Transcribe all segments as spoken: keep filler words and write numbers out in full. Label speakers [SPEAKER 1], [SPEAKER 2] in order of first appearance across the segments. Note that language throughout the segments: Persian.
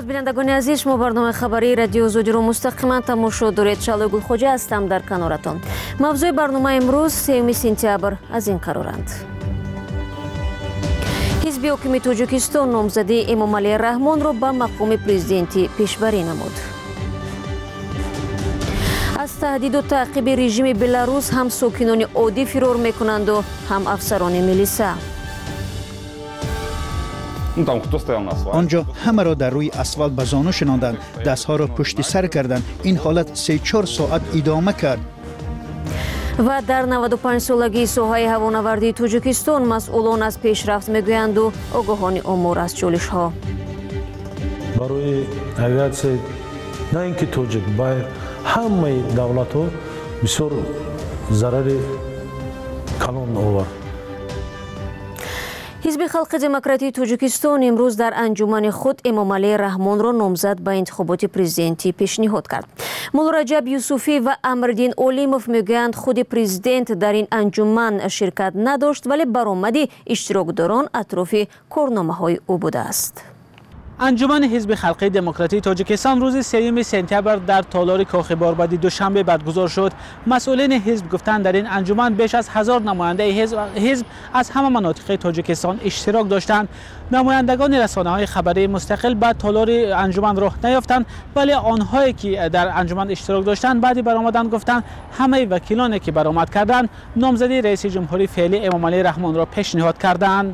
[SPEAKER 1] бинандагони азиз, шумо барномаи хабарии радио Зодиро мустақиман тамошо доред. Шалои Гулхоҷа ҳастам дар каноратон. мавзӯи барномаи имрӯз сеюми сентябр аз ин қароранд. ҳизби ҳокими Тоҷикистон номзади Эмомалӣ Раҳмонро ба мақоми президентӣ пешбарӣ намуд. аз таҳдиду таъқиби режими Беларус ҳам сокинони оддӣ фирор мекунанду ҳам афсарони милиса.
[SPEAKER 2] آنجا همه را در روی اسفالت به زانو شناندند، دستها را پشت سر کردند. این حالت سه چهار ساعت ادامه کرد.
[SPEAKER 1] ва дар наваду панҷ солагии соҳаи ҳавонавардии Тоҷикистон масъулон аз пешрафт мегӯянду огоҳони омор аз чолишҳо.
[SPEAKER 3] барои авиатсия на ин ки тоҷик ба ҳамаи давлатҳо бисёр зарари калон овард.
[SPEAKER 1] ҳизби халқи демократии Тоҷикистон имрӯз дар анҷумани худ Эмомалӣ Раҳмонро номзад ба интихоботи президентӣ пешниҳод кард. Муллораҷаб Юсуфӣ ва Амриддин Олимов мегӯянд худи президент дар ин анҷуман ширкат надошт, вале баромади иштирокдорон атрофи корномаҳои ӯ будааст.
[SPEAKER 4] анҷумани ҳизби халқии демократии Тоҷикистон рӯзи сеюми сентябр дар толори Кохи Борбади душанбе баргузор шуд. масъулини ҳизб гуфтанд дар ин анҷуман беш аз ҳазор намояндаи ҳизб аз ҳама манотиқи Тоҷикистон иштирок доштанд. намояндагони расонаҳои хабарии мустақил ба толори анҷуман роҳ наёфтанд, вале онҳое ки дар анҷуман иштирок доштанд баъди баромадан гуфтанд ҳамаи вакилоне ки баромад карданд номзади раиси ҷумҳурии феълӣ Эмомалӣ Раҳмонро пешниҳод карданд.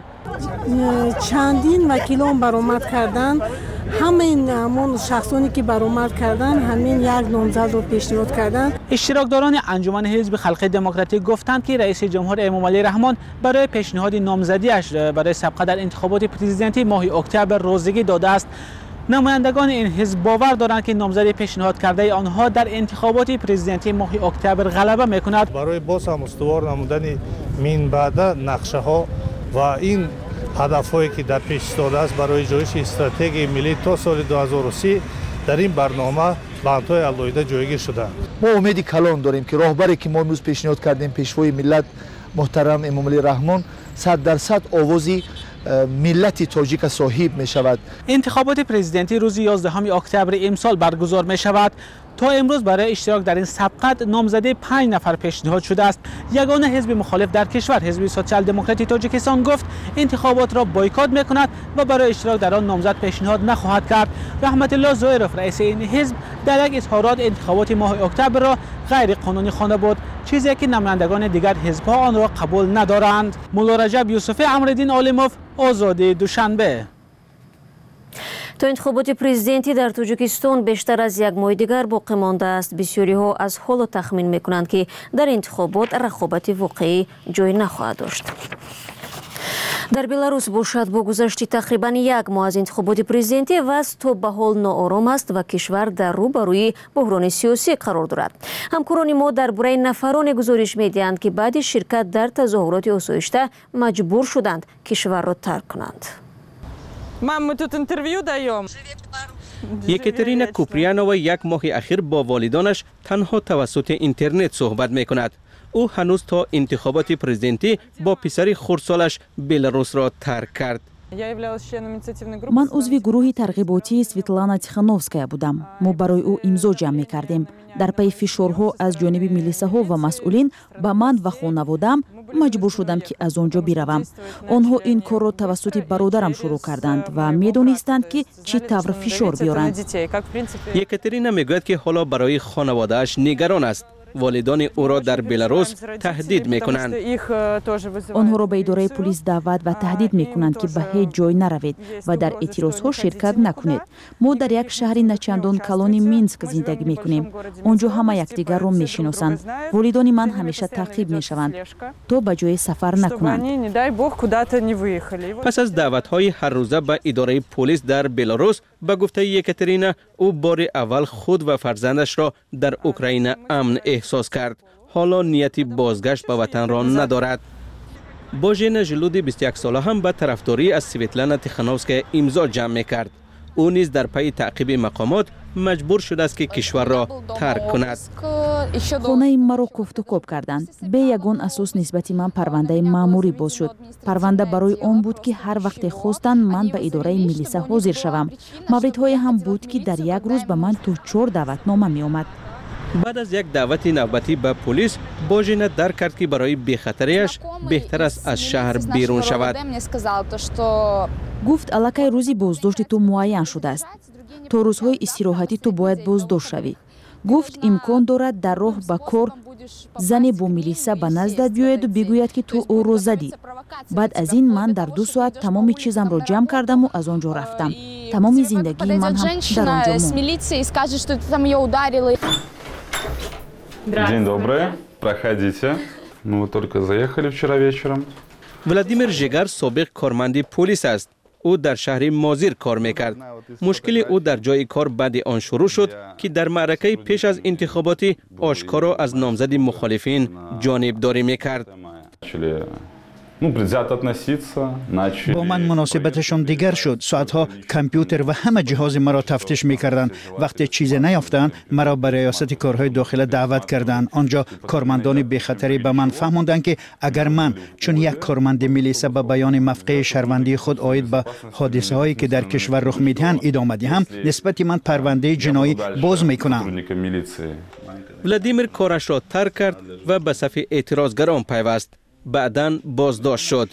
[SPEAKER 5] чандин вакилон баромад карданд. ҳамаи ҳамон шахсоне ки баромад карданд ҳамин як номзадро пешниҳод карданд.
[SPEAKER 4] иштирокдорони анҷумани ҳизби халқии демократӣ гуфтанд ки раиси ҷумҳур Эмомалӣ Раҳмон барои пешниҳоди номзадиаш барои сабқа дар интихоботи президентӣ моҳи октябр розигӣ додааст. намояндагони ин ҳизб бовар доранд ки номзади пешниҳод кардаи онҳо дар интихоботи президентӣ моҳи октябр ғалаба мекунад.
[SPEAKER 6] барои боз ҳам устувор намудани минбаъда нақшаҳо ва ин ҳадафҳое ки дар пеш истодааст барои ҷоиши стратегияи миллӣ то соли ду ҳазору си дар ин барнома бандҳои алоҳида ҷойгир шудаанд.
[SPEAKER 7] мо умеди калон дорем ки роҳбаре ки мо имрӯз пешниҳод кардем, пешвои миллат муҳтарам Эмомалӣ Раҳмон сад дарсад овози миллати тоҷика соҳиб мешавад.
[SPEAKER 4] интихоботи президентӣ рӯзи ёздаҳуми октябри имсол баргузор мешавад. то имрӯз барои иштирок дар ин сабқат номзади панҷ нафар пешниҳод шудааст. ягона ҳизби мухолиф дар кишвар, ҳизби социал-демократии Тоҷикистон гуфт интихоботро бойкот мекунад ва барои иштирок дар он номзад пешниҳод нахоҳад кард. раҳматулло Зоиров раиси ин ҳизб дар як изҳорот интихоботи моҳи октябрро ғайриқонунӣ хонда буд, чизе ки намояндагони дигар ҳизбҳо онро қабул надоранд. Муллораҷаб Юсуфӣ, Амриддин Олимов, Озодӣ, Душанбе.
[SPEAKER 1] то интихоботи президентӣ дар Тоҷикистон бештар аз як моҳи дигар боқӣ мондааст. бисёриҳо аз ҳоло тахмин мекунанд ки дар интихобот рақобати воқеӣ ҷой нахоҳад дошт. дар Беларус бошад бо гузашти тақрибан як моҳ аз интихоботи президентӣ вазъ то ба ҳол ноором аст ва кишвар дар рӯ ба рӯи буҳрони сиёсӣ қарор дорад. ҳамкорони мо дар бораи нафароне гузориш медиҳанд ки баъди ширкат дар тазоҳуроти осоишта маҷбур шуданд кишварро тарк кунанд.
[SPEAKER 8] Мам, мы тут интервью даем.
[SPEAKER 9] Екатерина Куприянова як моҳи ахир бо волидонаш танҳо тавассути интернет суҳбат мекунад. ӯ ҳанӯз то интихоботи президентӣ бо писари хурдсолаш Беларусро тарк кард.
[SPEAKER 10] ман узви гурӯҳи тарғиботии Светлана Тихановская будам. мо барои ӯ имзо ҷамъ мекардем. дар пайи фишорҳо аз ҷониби милисаҳо ва масъулин ба ман ва хонаводаам маҷбур шудам ки аз он ҷо биравам. онҳо ин корро тавассути бародарам шурӯъ карданд ва медонистанд ки чӣ тавр фишор биёранд.
[SPEAKER 9] Екатерина мегӯяд ки ҳоло барои хонаводааш нигарон аст. волидони ӯро дар Беларус таҳдид мекунанд.
[SPEAKER 10] онҳоро ба идораи полис даъват ва таҳдид мекунанд ки ба ҳеҷ ҷой наравед ва дар эътирозҳо ширкат накунед. мо дар як шаҳри начандон калони Минск зиндагӣ мекунем. он ҷо ҳама якдигарро мешиносанд. волидони ман ҳамеша таъқиб мешаванд то ба ҷое сафар накунанд.
[SPEAKER 9] пас аз даъватҳои ҳаррӯза ба идораи полис дар Беларус, ба гуфтаи Екатерина, ӯ бори аввал худ ва фарзандашро дар Украина амн эҳсос кард. ҳоло нияти бозгашт ба ватанро надорад. Божена Жилуди бисту як сола ҳам ба тарафдорӣ аз Светлана Тихановская имзо ҷамъ мекард. ӯ низ дар пайи таъқиби мақомот مجبور شده است که کشور را ترک کند.
[SPEAKER 10] خانه مرا کوفت و کوب کردند. به یگان اساس نسبتی من پرونده ماموری باز شد. پرونده برای آن بود که هر وقت خواستند من به اداره میلیسا حاضر شوم. موردهای هم بود که در یک روز به من تو چهار دعوتنامه می آمد.
[SPEAKER 9] بعد از یک دعوت نوبتی به پلیس، باژینا درک کرد که برای بی‌خطریش بهتر است از شهر بیرون شود.
[SPEAKER 10] گفت الکی روزی بازداشت تو معین شده است. تو روزهای استراحتی تو باید بازداشت شوی. گفت امکان دارد در راه به کار زنی با میلیسا به نزدت بیاید و بگوید که تو او رو زدی. بعد از این من در دو ساعت تمام چیزم رو جمع کردم و از آنجا رفتم. تمام زندگی من هم در آنجا موند.
[SPEAKER 11] День добрый, проходите. Мы вот только заехали вчера вечером.
[SPEAKER 9] ولادیمیر ژگر سابق کارمند پلیس است. او در شهر مازیر کار میکرد. مشکل او در جای کار بعد آن شروع شد که در معرکه پیش از انتخاباتی آشکارا از نامزد مخالفین جانبداری میکرد.
[SPEAKER 2] با من مناسبتشان دیگر شد. ساعتها کامپیوتر و همه جهاز مرا تفتیش میکردند. وقتی چیزی نیافتند مرا به ریاست کارهای داخله دعوت کردند. آنجا کارمندان بی‌خطری به من فهماندند که اگر من چون یک کارمند میلیسا به بیان مفقه شهروندی خود عاید به حادثه هایی که در کشور رخ میدهند ادامه دهم، نسبت من پرونده جنایی باز میکنم.
[SPEAKER 9] ولادیمیر کارش را ترک کرد و به صف اعتراضگران پیوست. بعداً بازداشت شد.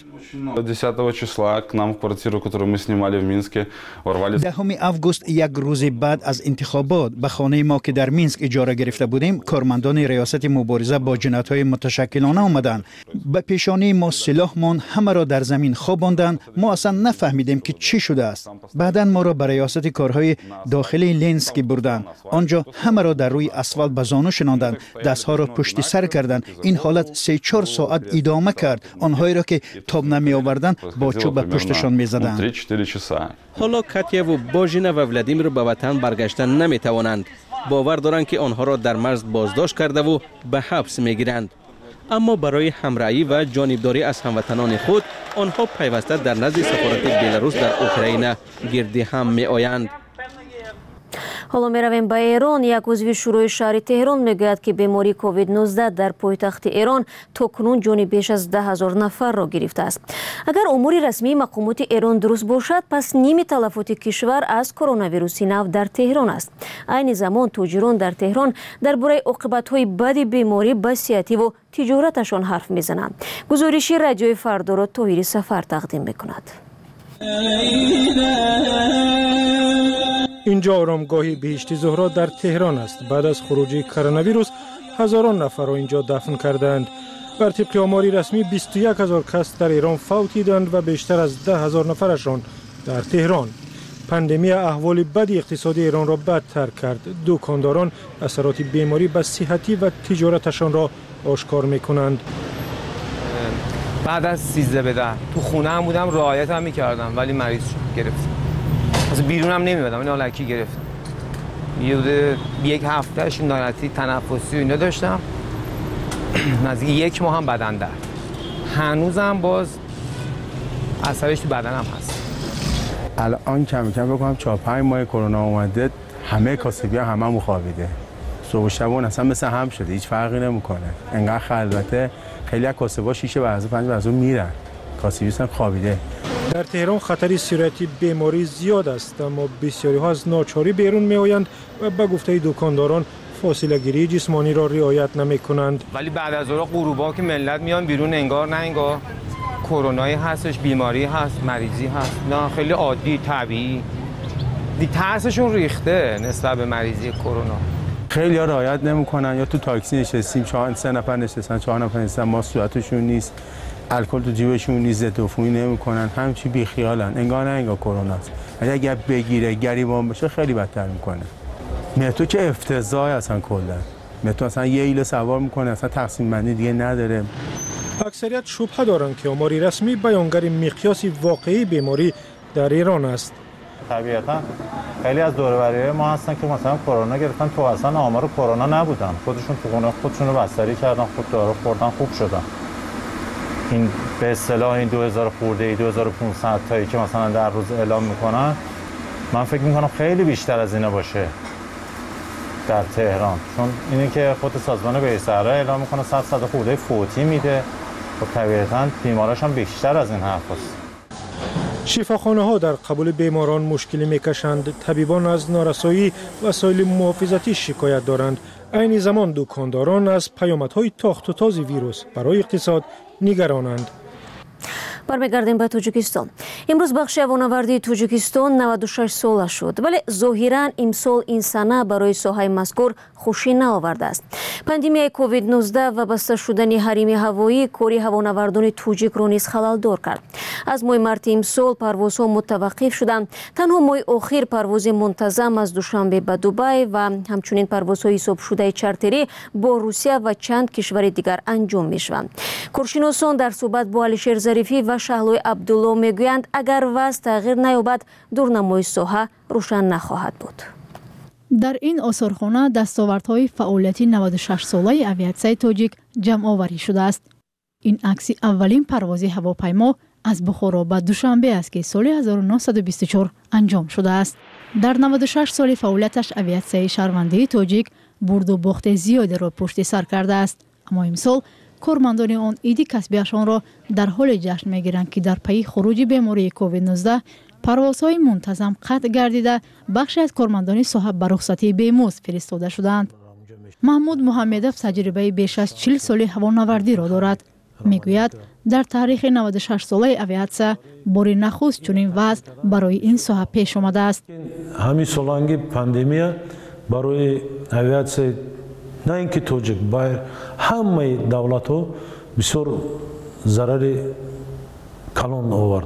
[SPEAKER 2] دهم آگوست یک روز بعد از انتخابات به خانه ما که در مینسک اجاره گرفته بودیم، کارمندان ریاست مبارزه با جنایت‌های متشکلانه آمدند. به پیشانی ما سلاحمان همه را در زمین خواباندند. ما اصلا نفهمیدیم که چی شده است. بعداً ما را به ریاست کارهای داخلی لینسک بردند. آنجا همه را در روی اسفالت به زانو شناندند، دستها را پشت سر کردند. این حالت سه چهار ساعت ادامه کرد. آنهایی را که تاب نمی آوردند با چوب پشتشان می زدند.
[SPEAKER 9] حالا کاتیا و باژینا و ولادیمیر به وطن برگشتن نمی توانند. باور دارند که آنها را در مرز بازداشت کرده و به حبس می گیرند. اما برای همراهی و جانبداری از هموطنان خود آنها پیوسته در نزد سفارت بلاروس در اوکراین گرد هم می آیند.
[SPEAKER 1] حالا می رویم به ایران. یک عضو شورای شهر تهران میگوید که بیماری کووید نوزده در پایتخت ایران تاکنون جان بیش از ده هزار نفر را گرفته است. اگر امور رسمی مقامات ایران درست باشد، پس نیم تلفات کشور از کرونا ویروس نو در تهران است. عین زمان تاجران در تهران درباره عاقبت‌های بد بیماری به صحت و تجارتشان حرف میزنند. گزارشی رادیوی فردا را طاهری سفر تقدیم میکند.
[SPEAKER 12] اینجا آرامگاه بهشتی زهرا در تهران است. بعد از خروجی کرونا ویروس هزاران نفر را اینجا دفن کردند. بر طبق آمار رسمی بیست و یک هزار کس در ایران فوتیدند و بیشتر از ده هزار نفرشان در تهران. پاندمی احوال بد اقتصادی ایران را بدتر کرد. دکانداران اثرات بیماری به صحتی و تجارتشان را آشکار می‌کنند.
[SPEAKER 13] بعد از سیزده به ده تو خونه هم بودم، رعایت هم می‌کردم، ولی مریض شد، گرفت. از بیرون هم نمی‌اومدم، این الکی گرفت. یه یک هفتهش ناراحتی تنفسی و اینا داشتم. نزدیک یک ماه هم بدن درد. هنوزم باز اثرش تو بدنم هست.
[SPEAKER 14] الان کم کم بکنم چهار پنج ماه کرونا اومده، همه کاسبی‌ها هممون خوابیده. صبح و شبون اصلا مثل هم شده، هیچ فرقی نمی‌کنه. انقدر خلوته، خیلی از کاسبا شیش بعضی پنج بعضی میرن. کاسبی‌ها خوابیده.
[SPEAKER 12] در تهران خطر سرایت بیماری زیاد است، اما بسیاری ها از ناچاری بیرون می‌آیند و به گفته دکانداران فاصله گیری جسمانی را رعایت نمی‌کنند.
[SPEAKER 13] ولی بعد از اون غروبا که ملت میان بیرون، انگار نه انگار کرونایی هستش، بیماری هست، مریضی هست. نه خیلی عادی، طبیعی. دی ترسشون ریخته نسبت به مریضی کرونا.
[SPEAKER 14] خیلی ها رعایت نمی‌کنن، یا تو تاکسی نشستیم چهار سه نفر نشستن، چهار نفر نشستن، ما صورتشون نیست، الکل تو جیبشون نیست، ضد عفونی نمی‌کنن، همچی بیخیالن، انگار نه انگار کرونا است. اگه بگیره گریبان بشه خیلی بدتر می‌کنه. مترو که افتضاح اصلا کلا. مترو اصلا یه ایله سوار می‌کنه، اصلا تقسیم بندی دیگه نداره.
[SPEAKER 12] اکثریت شبهه دارند که آمار رسمی بیانگر مقیاس واقعی بیماری در ایران است.
[SPEAKER 15] طبیعتا خیلی از دور و بریای ما هستن که مثلا کرونا گرفتن، تو اصلا آمار کرونا نبودن، خودشون تو خونه خودشون رو بستری کردن، خود دارو خوردن، خوب شدن. این به اصطلاح این دو هزار خورده ای دو هزار و پانصد تایی که مثلا در روز اعلام میکنن، من فکر میکنم خیلی بیشتر از اینا باشه. در تهران، چون اینی که خود سازمان بهسرا اعلام میکنه صد صد خورده فوتی میده، خب طبیعتاً بیماراش هم بیشتر از این حرف هست.
[SPEAKER 12] شفاخانه ها در قبول بیماران مشکلی میکشند. طبیبان از نارسایی وسایل محافظتی شکایت دارند. عین زمان دکانداران از پیامدهای تاخت و تاز ویروس برای اقتصاد نگرانند.
[SPEAKER 1] برمیگردیم به تاجیکستان. امروز بخش هوانوردی تاجیکستان نود و شش ساله شد، ولی ظاهرا امسال این سنه برای ساحه مذکور خوشی نآورده است. پاندمیای کووید نوزده و بسته شدن حریم هوایی کاری هوانوردان تاجیک را نیز خللدار کرد. از ماه مارت امسال پروازها متوقف شدند. تنها ماه آخر پرواز منتظم از دوشنبه به دبی و همچنین پروازهای حساب شده چارتری با روسیه و چند کشور دیگر انجام میشوند. کارشناسان در صحبت با علیشیر ظریفی و شهلوی عبدالله میگویند اگر وضع تغییر نیابد دورنمای ساحه روشن نخواهد بود.
[SPEAKER 16] در این آثارخانه دستاوردهای فعالیتی نود و شش ساله اویاتسای تاجیک جمع آوری شده است. این عکس اولین پرواز هواپیما از بخارا به دوشنبه است که سال هزار و نهصد و بیست و چهار انجام شده است. در نود و شش سال فعالیتش اویاتسای شهروندی تاجیک برد و باخت زیادی را پشت سر کرده است، اما امسال کارمندان آن عید کسبیشان را در حال جشن میگیرند که در پی خروج بیماری کووید نوزده پروازهای منتظم قطع گردیده بخشی از کارمندان صاحب به رخصتی بیمزد فرستاده شدند. محمود محمدوف تجربه بیش از چهل سال هوانوردی را دارد. میگوید در تاریخ نود و شش ساله اویاتسا بار نخست چنین وضع برای این ساحه پیش آمده است.
[SPEAKER 3] همین سالانگی پاندمی برای اویاتسا نه اینکه تاجیک بایر همه دولت ها بسیار ضرر کلان آورد.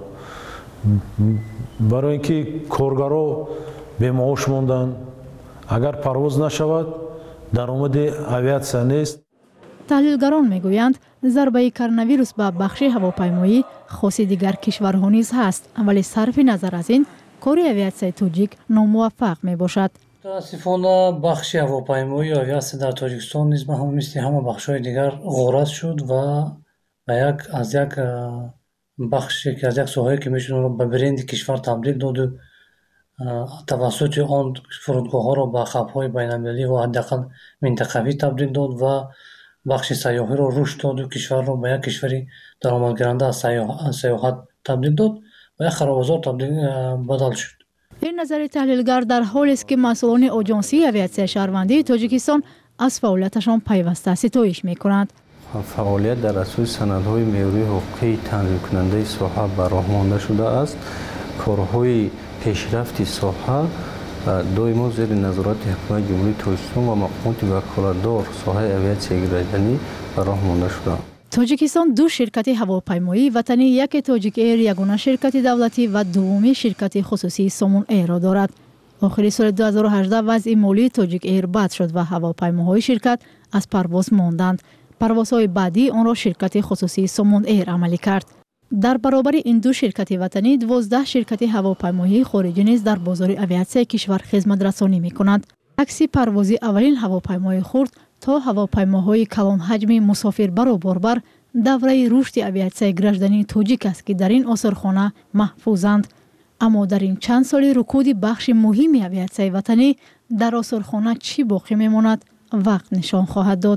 [SPEAKER 3] برای اینکه کارگرها به معاش ماندن، اگر پرواز نشود درآمد اویاتسا نیست.
[SPEAKER 16] تحلیلگران میگویند ضربه کرونا ویروس به بخش هواپیمایی خاص دیگر کشورها نیز هست، ولی صرف نظر از این کار اویاتسای تاجیک ناموفق می باشد.
[SPEAKER 17] متاسفانه بخش هواپیمایی اویاتسا در تاجیکستان نیز به هم مثل همه بخش‌های دیگر غارت شد و به یک از یک بخشی که از یک ساحه‌ای که میشه رو به برند کشور تبدیل داد و توسط آن فرودگاه‌ها را به خط‌های بین‌المللی و حداقل منطقوی تبدیل داد و بخش سیاحی را رشد داد و کشور را به یک کشوری درآمدگرنده از سیاحت تبدیل داد و یک خراب‌آزار تبدیل بدل شد.
[SPEAKER 16] این نظر تحلیلگر در حالی است که مسئولان آژانسی اویاتسای شهروندی تاجیکستان از فعالیتشان پیوسته ستایش می‌کنند.
[SPEAKER 18] فعالیت در اساس سندهای معیاری حقوقی تنظیم کننده ساحه به راه مانده شده است. کارهای پیشرفت ساحه دائما زیر نظارت حکومت جمهوری تاجیکستان و مقامات وکالتدار ساحه اویاتسای گردنی به راه مانده شده.
[SPEAKER 16] تاجیکستان دو شرکت هواپیمایی وطنی، یک تاجیک ایر یگانه شرکت دولتی و دومی شرکت خصوصی سامون ایر را دارد. آخر سال دو هزار و هجده وضع مالی تاجیک ایر بد شد و هواپیماهای شرکت از پرواز ماندند. پروازهای بعدی آن را شرکت خصوصی سامون ایر عملی کرد. در برابر این دو شرکت وطنی دوازده شرکت هواپیمایی خارجی نیز در بازار اویاتسای کشور خدمت رسانی می‌کنند. عکس پروازی اولین هواپیمای خرد تا هواپیماهای کلان حجم مسافربر و باربر دوره رشد اویاتسای گردنی تاجیک است که در این آثارخانه محفوظند. اما در این چند سال رکود بخش مهمی اویاتسای وطنی در آثارخانه چی باقی میماند وقت نشان خواهد داد.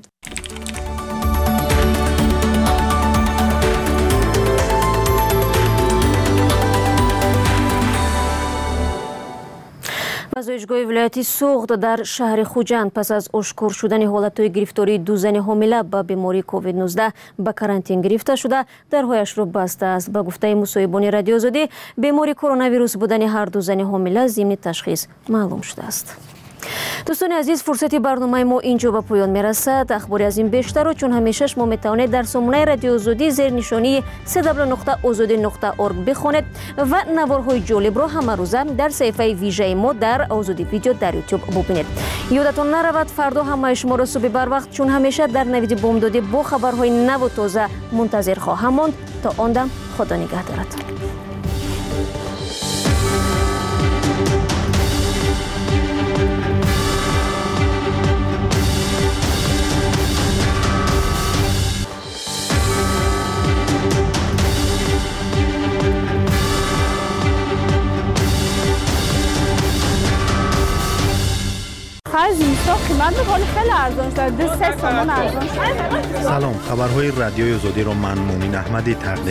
[SPEAKER 1] پژوهشگاه ولایتی سوخت در شهر خوجند پس از آشکار شدن حالتهای گرفتاری دو زن حامله با بیماری کووید نوزده به کرانتین گرفته شده درهایش را بسته است. به گفته مصاحبان رادیو آزادی بیماری کرونا ویروس بودن هر دو زن حامله ضمن تشخیص معلوم شده است. دوستان عزیز، فرصتی برنامه ما اینجا به پایان میرسد. اخباری از این بیشتر و چون همیشه شما میتوانید در سامانه رادیو آزادی زیر نشانی دبلیو دبلیو دبلیو نقطه آزادی نقطه اورگ بخوانید و نوارهای جالب را همه روزه در صفحه ویژه ما در آزادی ویدیو در یوتیوب ببینید. یادتان نرود فردا همه شما را صبح بر وقت چون همیشه در نوید بامدادی با خبرهای نو و تازه منتظر خواهم ماند. تا آن دم خدا نگهدارت.
[SPEAKER 19] Faz isso. تا قیمت میکنه خیلی ارزان شده سه تومن ارزان شده.
[SPEAKER 20] سلام، خبرهای رادیوی آزادی رو من مومین احمدی تقدیم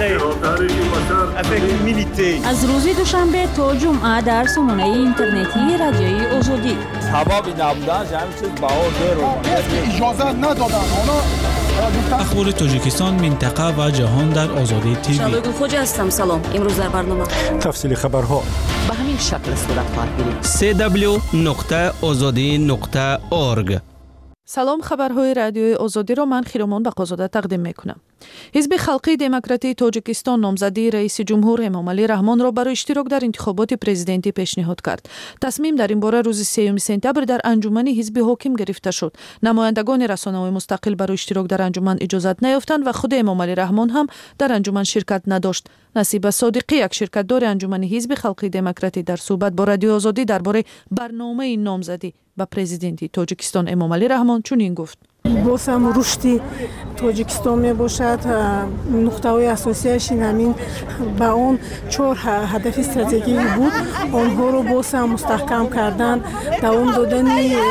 [SPEAKER 20] می‌کنم.
[SPEAKER 10] از روز دوشنبه تا جمعه در سامانه اینترنتی رادیوی آزادی.
[SPEAKER 21] سبب نبودن همین چیز بهار داره. اجازه ندادن اونا.
[SPEAKER 4] اخبار تاجیکستان، منطقه و جهان در آزادی تیوی.
[SPEAKER 1] شادو خوج هستم. سلام. امروز در برنامه
[SPEAKER 12] تفصیل خبرها
[SPEAKER 22] به همین شکل صورت خواهد گرفت.
[SPEAKER 9] سی دبلیو نقطه آزادی نقطه اورگ.
[SPEAKER 23] سلام، خبرهای رادیوی آزادی را من خیرمان بقازاده تقدیم میکنم. حزب خلقی دموکراتی تاجیکستان نامزدی رئیس جمهور امامعلی رحمان را برای اشتراک در انتخابات پرزیدنتی پیشنهاد کرد. تصمیم در این باره روز سوم سپتامبر در انجمن حزب حاکم گرفته شد. نمایندگان رسانه‌های مستقل برای اشتراک در انجمن اجازت نیافتند و خود امامعلی رحمان هم در انجمن شرکت نداشت. نصیب صادقی، یک شرکت‌دار انجمن حزب خلقی دموکراتی، در صحبت با رادیو آزادی درباره برنامه نامزدی به پرزیدنتی تاجیکستان امامعلی رحمان چنین گفت:
[SPEAKER 5] باز هم رشد تاجیکستان می باشد. نقطه‌های اساسیش همین با اون چهار هدف استراتژیکی بود، آنها رو باز هم مستحکم کردن، دوام دادن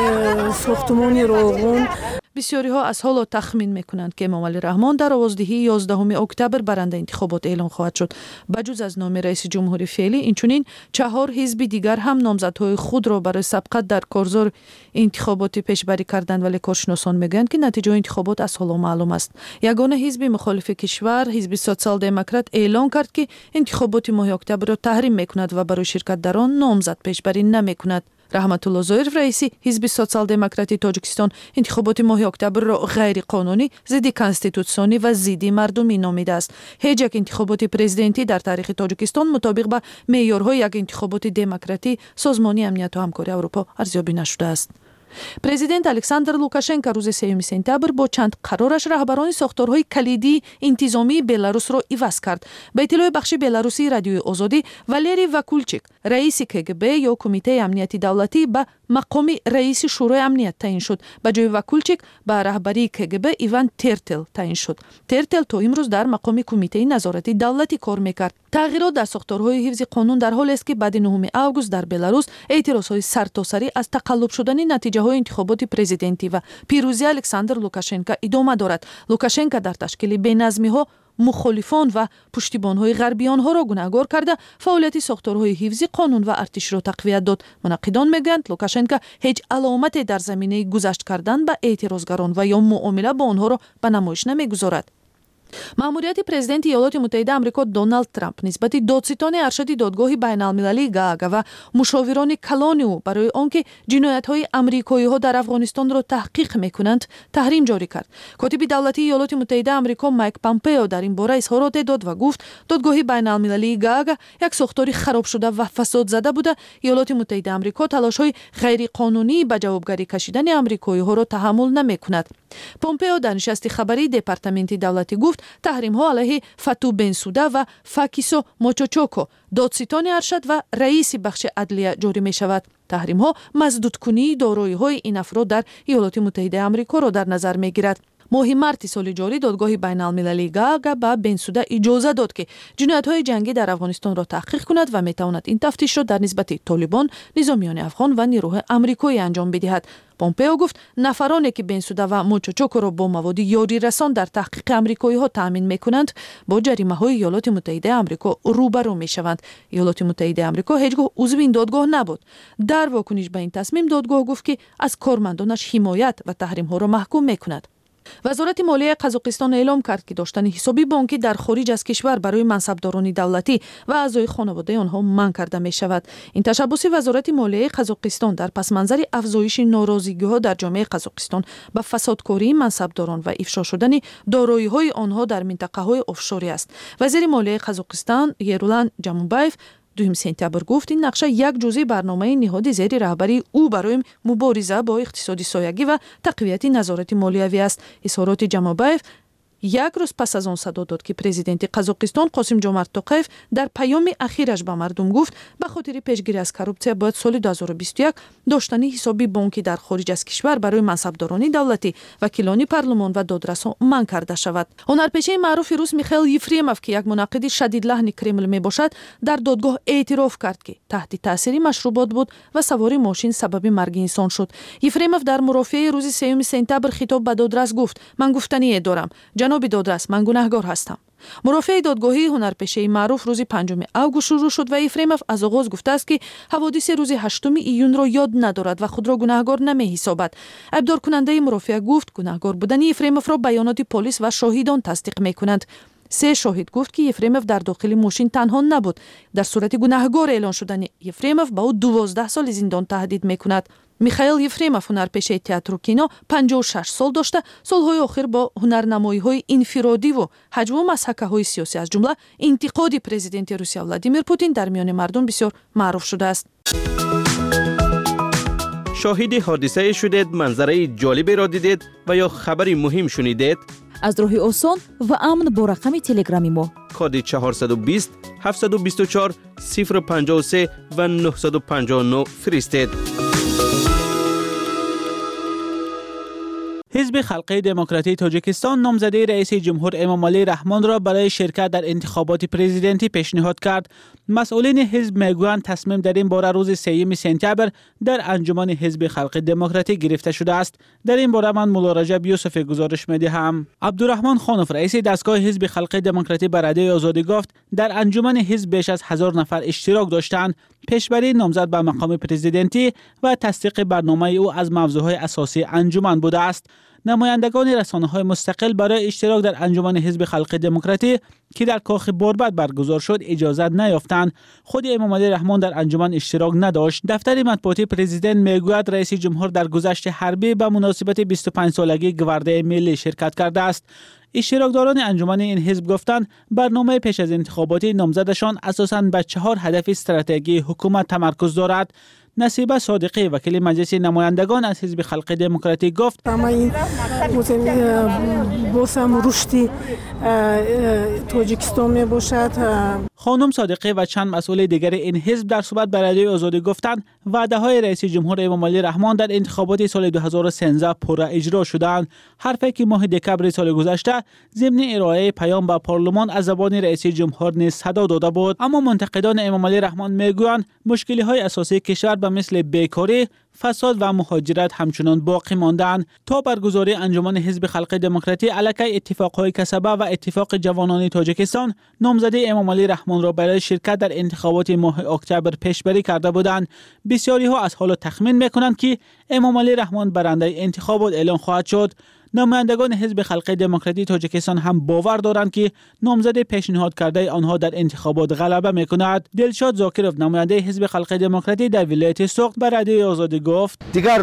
[SPEAKER 5] ساختمان روغن.
[SPEAKER 23] بسیاری ها از حالا تخمین میکنند که امامعلی رحمان در آوازدهی یازدهم اکتبر برنده انتخابات اعلام خواهد شد. بجز از نام رئیس جمهور فعلی، اینچنین چهار حزب دیگر هم نامزدهای خود را برای سبقت در کارزار انتخاباتی پیشبری کردند، ولی کارشناسان میگویند که نتیجه انتخابات از حالا معلوم است. یگانه حزب مخالف کشور، حزب سوسیال دموکرات، اعلام کرد که انتخابات ماه اکتبر را تحریم میکند و برای شرکت در آن نامزد پیشبری نمیکند. رحمت الله ظاهر، رئیس حزب سوسیال دموکراتی تاجیکستان، انتخابات ماه اکتبر را غیر قانونی، ضد کنستیتوسیونی و ضد مردمی نامیده است. هیچ یک انتخابات پرزیدنتی در تاریخ تاجیکستان مطابق با معیارهای یک انتخابات دموکراتی سازمان امنیت و همکاری اروپا ارزیابی نشده است. پرزیدنت الکساندر لوکاشنکو روز سوم سپتامبر با چند قرارش رهبران ساختارهای کلیدی انتظامی بلاروس را عوض کرد. به اطلاع بخش بلاروسی رادیوی آزادی، والری واکولچیک، رئیس کگبه یا کمیته امنیتی دولتی، به مقام رئیس شورای امنیت تعیین شد. به جای واکولچیک به رهبری کگبه ایوان ترتل تعیین شد. ترتل تا امروز در مقام کمیته نظارتی دولتی کار میکرد. تغییرات در ساختارهای حفظ قانون در حالی است که بعد نهم آگوست در بلاروس اعتراضهای سرتاسری از تقلب شدن نتیجه های انتخابات پرزیدنتی و پیروزی الکساندر لوکاشنکو ادامه دارد. لوکاشنکو در تشکیل بی‌نظمی ها مخالفان و پشتیبان‌های غربیان ها را گناهکار کرده، فعالیت ساختارهای حفظی قانون و ارتش را تقویت داد. منقدان میگویند لوکاشنکو هیچ علامتی در زمینه گذشت کردن به اعتراضگران و یا معامله با آنها را به نمایش نمیگذارد. مأموریت پرزیدنت ایالات متحده آمریکا دونالد ترامپ نسبت دادستان ارشد دادگاه بین‌المللی گاگا و مشاوران کلان او برای آنکه جنایت‌های آمریکایی‌ها در افغانستان را تحقیق می‌کنند تحریم جاری کرد. کاتب دولتی ایالات متحده آمریکا مایک پامپئو در این باره اظهارات داد و گفت دادگاه بین‌المللی گاگا یک ساختار خراب شده و فساد زده بوده. ایالات متحده آمریکا تلاش‌های غیرقانونی به جوابگری کشیدن آمریکایی‌ها را تحمل نمی‌کند. پامپئو در نشست خبری دپارتمنت دولتی گفت تحریم ها علیه فتو بنسوده و فاکیسو موچوچوکو، دادستان ارشد و رئیس بخش عدلیه جاری می شود. تحریم ها مزدود کنی دارایی های این افراد در ایالات متحده آمریکا را در نظر می گیرد. ماه مارس سال جاری دادگاه بین‌المللی گاگا به بنسوده اجازه داد که جنایت‌های جنگی در افغانستان را تحقیق کند و می‌تواند این تفتیش را در نسبت طالبان، نظامیان افغان و نیروهای آمریکایی انجام بدهد. پامپئو گفت نفرانی که بنسوده و موچوچوکو را با مواد یاری رسان در تحقیق آمریکایی‌ها تأمین می‌کنند با جریمه‌های ایالات متحده آمریکا روبرو می‌شوند. ایالات متحده آمریکا هیچگاه عضو این دادگاه نبود. در واکنش به این تصمیم دادگاه گفت که از کارمندانش حمایت و تحریم‌ها را محکوم می‌کند. وزارت مالیه قزاقستان اعلام کرد که داشتن حسابی بانکی در خارج از کشور برای منصبداران دولتی و اعضای خانواده آنها منع کرده می شود. این تشبس وزارت مالیه قزاقستان در پس منظر افزایش ناراضگی‌ها در جامعه قزاقستان به فسادکاری منصبداران و افشا شدن دارایی‌های آنها در منطقه‌های آفشوری است. وزیر مالیه قزاقستان یرولان جاموبایف دوم سپتامبر گفت این نقشه یک جزء برنامه نهادی زیر رهبری او برای مبارزه با اقتصاد سایگی و تقویت نظارت مالیوی است. اظهارات جاموبایف یک روز پس از آن صدا داد که پرزیدنت قزاقستان قاسم جمعت توقیف در پیام اخیرش به مردم گفت به خاطر پیشگیری از کروپسیا باید سال دو هزار و بیست و یک داشتن حسابی بانکی در خارج از کشور برای منصبداران دولتی، وکیلان پارلمان و دادرسان منع کرده شود. هنرپیشه معروف روس میخائیل یفریموف که یک مناقض شدید لحن کرمل می باشد، در دادگاه اعتراف کرد که تحت تاثیر مشروبات بود و سواری ماشین سبب مرگ انسان شد. یفریموف در مرافعه روز سوم سپتامبر خطاب به دادرس گفت: من گفتنی دارم، جناب دادرس، من گناهکار هستم. مرافع دادگاهی هنرپیشه معروف روز پنجم آگوست شروع شد و یفریموف از آغاز گفته است که حوادث روز هشتم ایون را یاد ندارد و خود را گناهکار نمی حسابد. ابدار کننده مرافع گفت گناهکار بودن یفریموف را بیانات پلیس و شاهدان تصدیق می کنند. سه شاهد گفت که یفریموف در داخل ماشین تنها نبود. در صورت گناهکار اعلان شدن یفریموف با او دوازده سال زندان تهدید می کند. میخائیل یفریموف هنرپیشه تئاتر و کینو پنجاه و شش سال داشته، سالهای آخر با هنرنمایی‌های انفرادی و هجوم مسحکه‌های سیاسی از جمله انتقاد پرزیدنت روسیه ولادیمیر پوتین در میان مردم بسیار معروف شده است.
[SPEAKER 9] شاهد حادثه شدید، منظره جالبی را دیدید و یا خبری مهم شنیدید؟
[SPEAKER 10] از راه آسان و امن با رقم تلگرامی ما
[SPEAKER 9] کد چهارصد و بیست هفتصد و بیست و چهار صفر پنجاه و سه و نهصد و پنجاه و نه فرستید.
[SPEAKER 4] حزب خلق دموکراتی تاجیکستان نامزده رئیس جمهور امامعلی رحمان را برای شرکت در انتخابات پرزیدنتی پیشنهاد کرد. مسئولین حزب میگویند تصمیم در این باره روز سوم سپتامبر در انجمن حزب خلق دموکراتی گرفته شده است. در این باره من مولا رجب یوسف گزارش می‌دهم. عبدالرحمن خانوف رئیس دستگاه حزب خلق دموکراتی بر رده آزادی گفت در انجمن حزب بیش از هزار نفر اشتراک داشتند. پیشبری نامزد به مقام پرزیدنتی و تصدیق برنامه او از موضوعهای اساسی انجمن بوده است. نمایندگان رسانه‌های مستقل برای اشتراک در انجمن حزب خلق دموکراتی که در کاخ باربد برگزار شد اجازه نیافتند. خود امامعلی رحمان در انجمن اشتراک نداشت. دفتر مطبوعاتی پرزیدنت میگوید رئیس جمهور در گذشت حربی به مناسبت بیست و پنج سالگی گوارده ملی شرکت کرده است. اشتراکداران انجمن این حزب گفتند برنامه پیش از انتخاباتی نامزدشان اساساً به چهار هدف استراتژی حکومت تمرکز دارد. نصیبه صادقی وکیل مجلس نمایندگان از حزب خلق دموکراتی گفت
[SPEAKER 5] اما این باسم رشدی تاجیکستان می باشد.
[SPEAKER 4] خانم صادقی و چند مسئول دیگر این حزب در صحبت به رادیوی آزادی گفتند وعده های رئیس جمهور امامعلی رحمان در انتخابات سال دو هزار و سیزده پورا اجرا شدند. حرفی که ماه دکمبر سال گذشته ضمن ارائه پیام به پارلمان از زبان رئیس جمهور نیز صدا داده بود. اما منتقدان امامعلی رحمان میگویند مشکلی های اساسی کشور به مثل بیکاری، فساد و مهاجرت همچنان باقی ماندند. تا برگزاری انجمن حزب خلق دموکراتی علیه اتفاقهای کسبه و اتفاق جوانان تاجیکستان نامزده امامعلی رحمان را برای شرکت در انتخابات ماه اکتبر پیشبری کرده بودند. بسیاری ها از حال تخمین میکنند که امامعلی رحمان برنده انتخابات اعلان خواهد شد. نمایندگان حزب خلق دموکراتی تاجیکستان هم باور دارند که نامزد پیشنهاد کرده آنها در انتخابات غلبه میکند. دلشاد زاکرов نماینده حزب خلق دموکراتی در ولایت سوخت بر رادیوی آزادی گفت
[SPEAKER 6] دیگر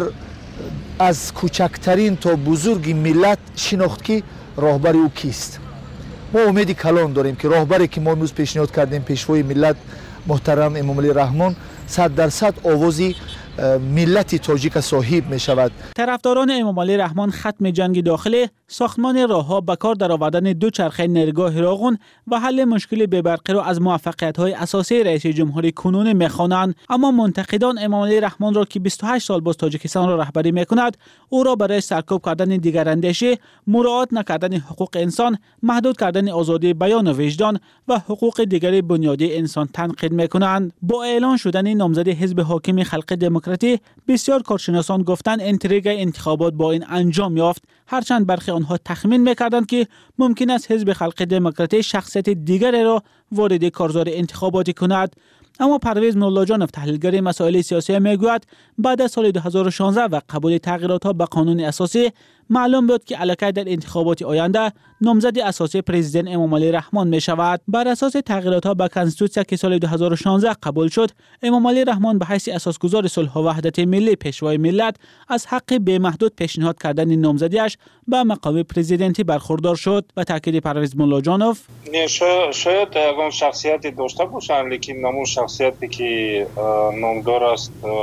[SPEAKER 6] از کوچکترین تا بزرگ ملت شناخت که راهبر او کیست. ما امیدی کلان داریم که راهبری که ما امروز پیشنهاد کردیم پیشوای ملت محترم امامعلی رحمان صد درصد آوازی ملت تاجیک صاحب می شود.
[SPEAKER 4] طرفداران امامعلی رحمان ختم جنگ داخلی، ساختمان راهها، به کار درآوردن دو چرخه نیروگاه راغون و حل مشکل بی‌برقی را از موفقیت‌های اساسی رئیس جمهوری کنونی می‌خوانند. اما منتقدان امامعلی رحمان را که بیست و هشت سال باز تاجیکستان را رهبری می‌کند، او را برای سرکوب کردن دیگراندیشی، مراعات نکردن حقوق انسان، محدود کردن آزادی بیان و وجدان و حقوق دیگر بنیادی انسان تنقید می‌کنند. با اعلان شدن نامزد حزب حاکم خلق دموکراتی بسیار کارشناسان گفتند انتریگ انتخابات با این انجام یافت، هرچند برخی آنها تخمین می‌کردند که ممکن است حزب خلق دموکراتی شخصیت دیگری را وارد کارزار انتخاباتی کند. اما پرویز مولاجانov تحلیلگر مسائل سیاسی میگوید بعد از سال دو هزار و شانزده و قبول تغییرات به قانون اساسی معلوم بود که علاقه در انتخابات آینده نامزد اساسی پرزیدنت امامعلی رحمان می شود. بر اساس تغییرات به کانستیتوسیا که سال دو هزار و شانزده قبول شد، امامعلی رحمان به حیث اساسگزار صلح و وحدت ملی پیشوای ملت از حق بی‌محدود پیشنهاد کردن نامزدیش به مقام پرزیدنتی برخوردار شد. و تاکید پرویز مولاجانov
[SPEAKER 7] شاید اون شخصیتی داشته باشند، لیکن نمون شخصیتی که نامدار است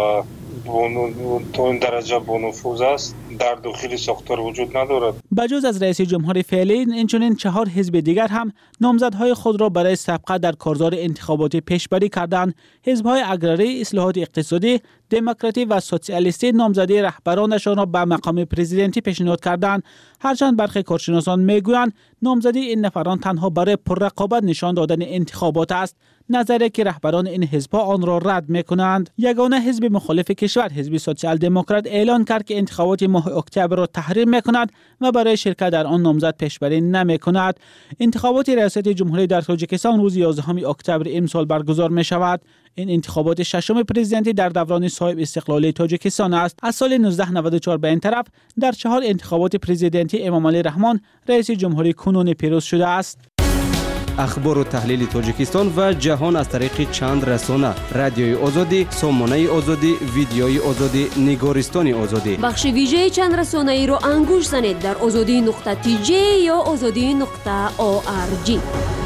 [SPEAKER 7] تا این درجه بنفوذ است در داخل ساختار وجود ندارد.
[SPEAKER 4] بجز از رئیس جمهور فعلی اینچنین چهار حزب دیگر هم نامزدهای خود را برای سبقت در کارزار انتخابات پیشبری کردند. حزب‌های اگراری، اصلاحات اقتصادی، دموکراتی و سوسیالیستی نامزدی رهبرانشان را به مقام پرزیدنتی پیشنهاد کردند. هرچند برخی کارشناسان میگویند نامزدی این نفران تنها برای پررقابت نشان دادن انتخابات است، نظری که رهبران این حزب‌ها آن را رد می‌کنند. یگانه حزب مخالف کشور، حزب سوسیال دموکرات، اعلان کرد که انتخابات ماه اکتبر را تحریم می‌کند و برای شرکت در آن نامزد پیشبری نمی‌کند. انتخابات ریاست جمهوری در تاجیکستان روز یازدهم اکتبر امسال برگزار می‌شود. این انتخابات ششم پرزیدنتی در دوران صاحب استقلالی تاجیکستان است. از سال نوزده نود و چهار به این طرف در چهار انتخابات پرزیدنتی امامعلی رحمان رئیس جمهوری کنونی پیروز شده است.
[SPEAKER 2] اخبار و تحلیل تاجیکستان و جهان از طریق چند رسانه: رادیوی آزادی، سامانه آزادی، ویدیوی آزادی، نگارستان آزادی.
[SPEAKER 1] بخش ویژه چند رسانه ای را انگوش زنید در آزادی نقطه تی جی یا آزادی نقطه او آر جی.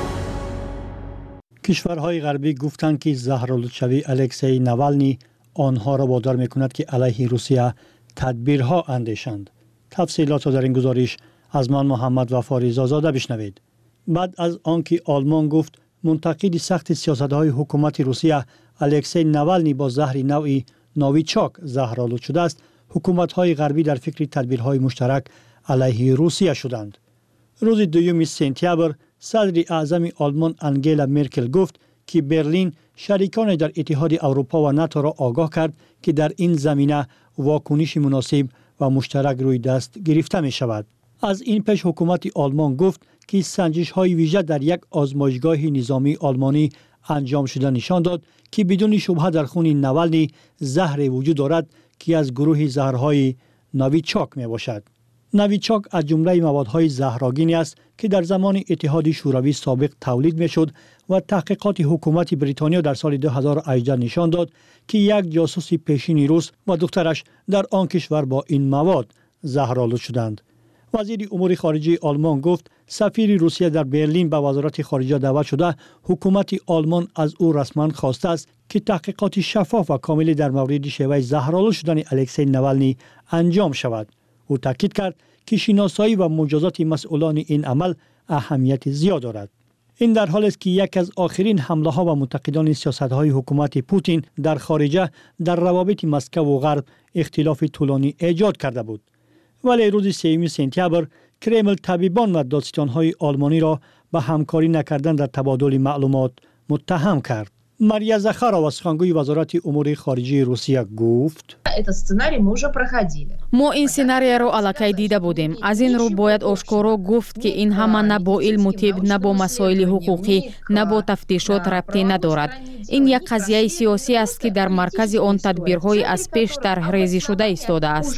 [SPEAKER 8] کشورهای غربی گفتند که زهرالودشوی الکسی نوالنی آنها را وادار می‌کند که علیه روسیه تدبیرها اندیشند. تفصیلات را در این گزارش از من محمد وفاری زاده بشنوید. بعد از آنکه آلمان گفت منتقد سخت سیاست‌های حکومت روسیه الکسی نوالنی با زهر نوعی نویچاک زهرآلود شده است، حکومت‌های غربی در فکر تدبیرهای مشترک علیه روسیه شدند. روز دوم سپتامبر صدر اعظم آلمان انگلا مرکل گفت که برلین شریکان در اتحاد اروپا و ناتو را آگاه کرد که در این زمینه واکنش مناسب و مشترک روی دست گرفته می شود. از این پیش حکومت آلمان گفت که سنجش های ویژه در یک آزمایشگاه نظامی آلمانی انجام شده نشان داد که بدون شبهه در خون نوالنی زهر وجود دارد که از گروه زهرهای نویچاک می باشد. نویچاک از جمله موادهای زهرآگینی است که در زمان اتحاد شوروی سابق تولید میشد و تحقیقات حکومت بریتانیا در سال دو هزار و هجده نشان داد که یک جاسوس پیشین روس و دخترش در آن کشور با این مواد زهرآلود شدند. وزیر امور خارجه آلمان گفت سفیر روسیه در برلین به وزارت خارجه دعوت شده حکومت آلمان از او رسما خواسته است که تحقیقات شفاف و کاملی در مورد شیوه زهرآلود شدن الکسی نوالنی انجام شود. او تاکید کرد که شناسایی و مجازات مسئولان این عمل اهمیت زیاد دارد. این در حالی است که یک از آخرین حمله ها و منتقدان سیاست های حکومت پوتین در خارجه در روابط مسکو و غرب اختلاف طولانی ایجاد کرده بود. ولی روز سوم سپتامبر کرمل طبیبان و دادستان های آلمانی را به همکاری نکردن در تبادل معلومات متهم کرد. ماریا زخارова سخنگوی وزارت امور خارجه روسیه گفت
[SPEAKER 11] ما این سناریو را الکی دیده بودیم. از این رو باید آشکارا گفت که این همه نه با علم و طب، نه با مسائل حقوقی، نه با تفتیشات ربطی ندارد. این یک قضیه سیاسی است که در مرکز آن تدبیرهای از پیش طرحریزی شده ایستاده است.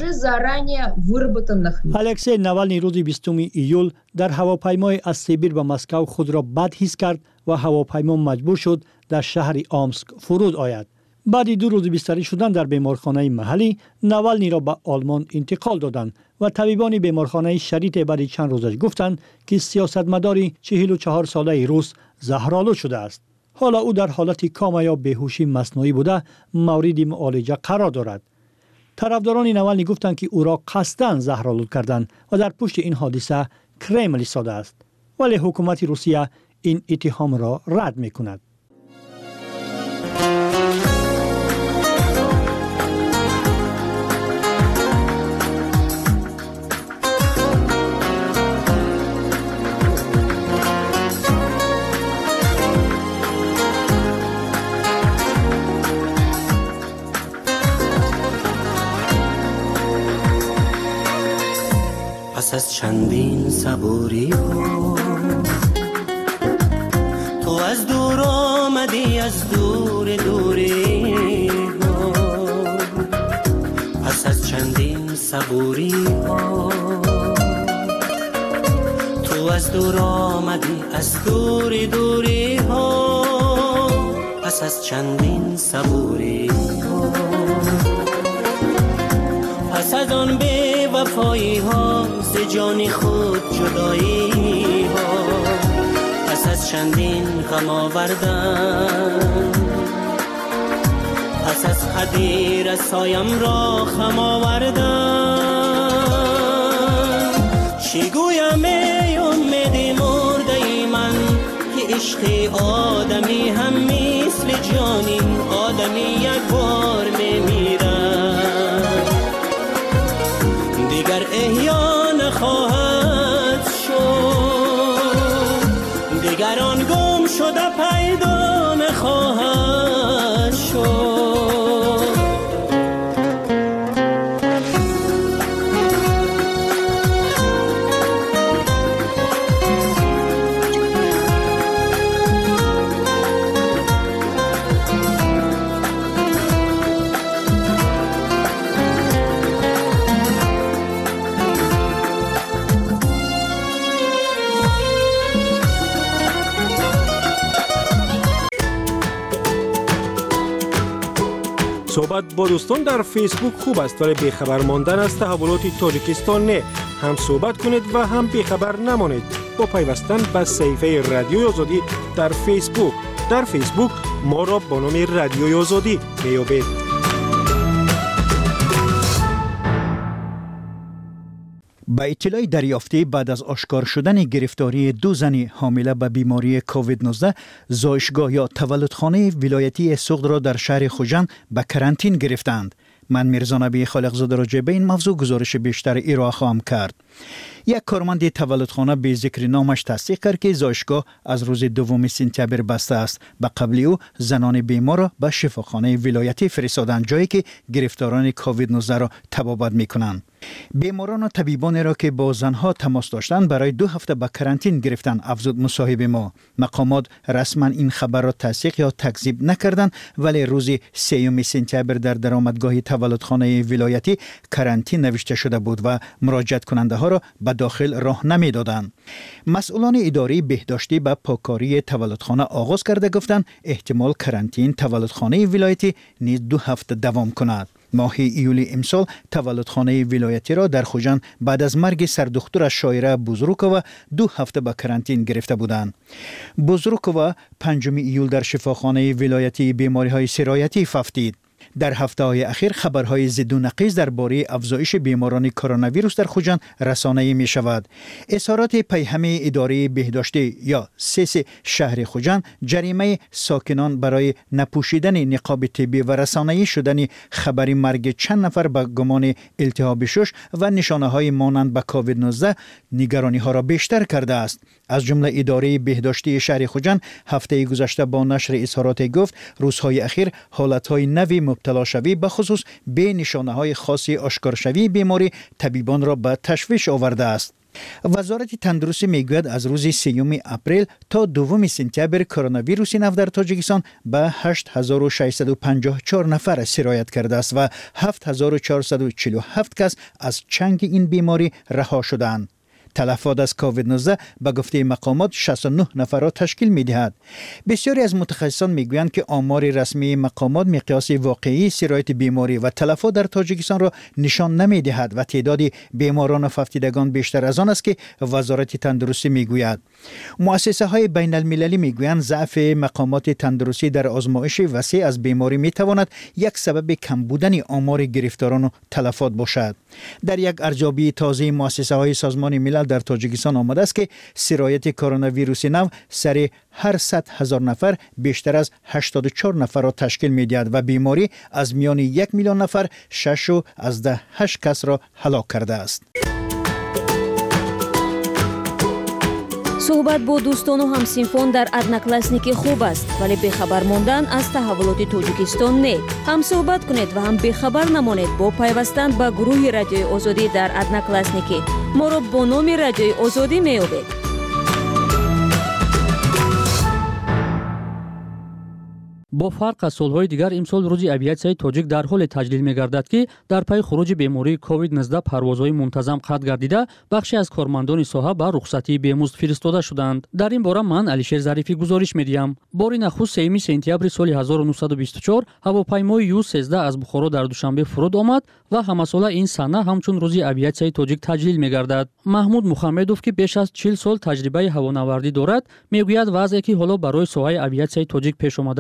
[SPEAKER 8] الکسی نوالنی روز بیستم ایول در هواپیمای از سیبیر به مسکو خود را بدحس کرد و هواپیما مجبور شد در شهر آمسک فرود آید. بعد دو روز بستری شدن در بیمارخانه محلی، نوالنی را به آلمان انتقال دادند و طبیبان بیمارخانه شریط بعد چند روزش گفتند که سیاستمداری چهل و چهار ساله روس زهرآلود شده است. حالا او در حالت کام یا بیهوشی مصنوعی بوده مورد معالجه قرار دارد. طرفداران نوالنی گفتند که او را قصداً زهرآلود کردند و در پشت این حادثه کرمل ایستاده است. ولی حکومت روسیه این اتهام را رد می‌کند.
[SPEAKER 24] پس از چندین صبوری ها تو از دور آمدی، از دور دوری ها. پس از چندین صبوری ها تو از دور آمدی، از دور دوری ها. پس از چندین صبوری ها پس از آن بی وفایی ها ز جان خود جدایی ها. پس از چندین غم آوردن، پس از حدیر سایم را خم آوردن. چی گویم ای امیدی مرده من که عشق آدمی هم مثل جانین آدمی یک بار میمیرد دیگر احیا نخواهد شد، دیگر آن گم شده پیدا نخواهد شد.
[SPEAKER 12] صحبت با دوستان در فیسبوک خوب است ولی بیخبر ماندن از تحولات تاجیکستان نه. هم صحبت کنید و هم بیخبر نمانید با پیوستن به صفحه رادیوی آزادی در فیسبوک. در فیسبوک ما را با نام رادیوی آزادی میابید.
[SPEAKER 3] با اطلاع دریافتی بعد از آشکار شدن گرفتاری دو زن حامله به بیماری کووید نوزده، زایشگاه یا تولدخانه ولایتی سغد را در شهر خوجند به کرانتین گرفتند. من میرزا نبی خالقزاده راجع به این موضوع گزارش بیشتر ارائه خواهم کرد. یک کارمند تولدخانه به ذکر نامش تصدیق کرد که زایشگاه از روز دوم سپتامبر بسته است. به قبل او زنان بیمار را به شفاخانه ولایتی فرستادند، جایی که گرفتاران کووید نوزده را طبابت میکنند. بیماران و طبیبان را که با زنها تماس داشتند برای دو هفته به کرانتین گرفتند، افزود مصاحب ما. مقامات رسما این خبر را تصدیق یا تکذیب نکردند، ولی روز سوم سپتامبر در درآمدگاه تولدخانه ولایتی کرانتین نوشته شده بود و مراجعت کننده ها را به داخل راه نمیدادند. مسئولان اداره بهداشتی به پاککاری تولدخانه آغاز کرده گفتند احتمال کرانتین تولدخانه ولایتی نیز دو هفته دوام کند. ماه ایولی امسال تولدخانه ولایتی را در خوجند بعد از مرگ سردختر شاعره بزرگووا دو هفته به کرانتین گرفته بودند. بزرگووا پنجم ایول در شفاخانه ولایتی بیماری های سرایتی ففتید. در هفته های اخیر خبرهای ضد و نقیض درباره افزایش بیماران کرونا ویروس در خوجند رسانه‌ای می شود. اظهارات پیهم اداره بهداشتی یا سس شهر خوجند جریمه ساکنان برای نپوشیدن نقاب طبی و رسانه‌ای شدن خبری مرگ چند نفر به گمان التهاب شش و نشانه های مانند به کووید نوزده نگرانی ها را بیشتر کرده است. از جمله اداره بهداشتی شهر خوجند هفته گذشته با نشر اظهارات گفت روزهای اخیر حالت‌های نوی مبتلا شوی به خصوص به نشانه‌های خاصی آشکار شوی بیماری طبیبان را به تشویش آورده است. وزارت تندرستی میگوید از روز سوم اپریل تا دوم سپتامبر کرونا ویروس نو در تاجیکستان به هشت هزار و ششصد و پنجاه و چهار نفر سرایت کرده است و هفت هزار و چهارصد و چهل و هفت کس از چنگ این بیماری رها شدند. تلفات از کووید نوزده به گفته مقامات شصت و نه نفر را تشکیل می دهد. بسیاری از متخصصان می گویند که آمار رسمی مقامات مقیاس واقعی سرایت بیماری و تلفات در تاجیکستان را نشان نمی دهد و تعداد بیماران و ففتیدگان بیشتر از آن است که وزارت تندرستی می گوید. مؤسسه های بین المللی می گویند ضعف مقامات تندرستی در آزمایش وسیع از بیماری می تواند یک سبب کم بودن آمار گرفتاران و تلفات باشد. در یک ارزیابی تازه مؤسسه های سازمان ملل در تاجیکستان آمده است که سرایت کرونا ویروس نو سر هر صد هزار نفر بیشتر از هشتاد و چهار نفر را تشکیل می دهد و بیماری از میان یک میلیون نفر شش و از ده هشت کس را هلاک کرده است.
[SPEAKER 1] صحبت با دوستان و همسینفان در ادناکلاسنیکی خوب است، ولی بیخبر ماندن از تحولات تاجیکستان نه. هم صحبت کنید و هم بیخبر نمانید با پیوستن به گروه رادیوی آزادی در ادناکلاسنیکی. ما را با نام رادیوی آزادی میابید.
[SPEAKER 13] با فرق از سالهای دیگر امسال روزی اویاتسیای تاجیک در حال تجلیل می‌گردد که در پی خروج بیماری کووید نوزده پروازهای منتظم قطع گردیده بخشی از کارمندان ساحه به رخصتی بیمزد فرستاده شدند. در این باره من علیشیر ظریفی گزارش می‌دهم. باری نخست سوم سپتامبر سال هزار و نهصد و بیست و چهار هواپیمای یو سیزده از بخارا در دوشنبه فرود آمد و همساله این سنه همچون روزی اویاتسیای تاجیک تجلیل می‌گردد. محمود محمدوف که بیش از چهل سال تجربه هوانوردی دارد میگوید وضعی که حالا برای ساحه اویاتسیای تاجیک پیش آمده است در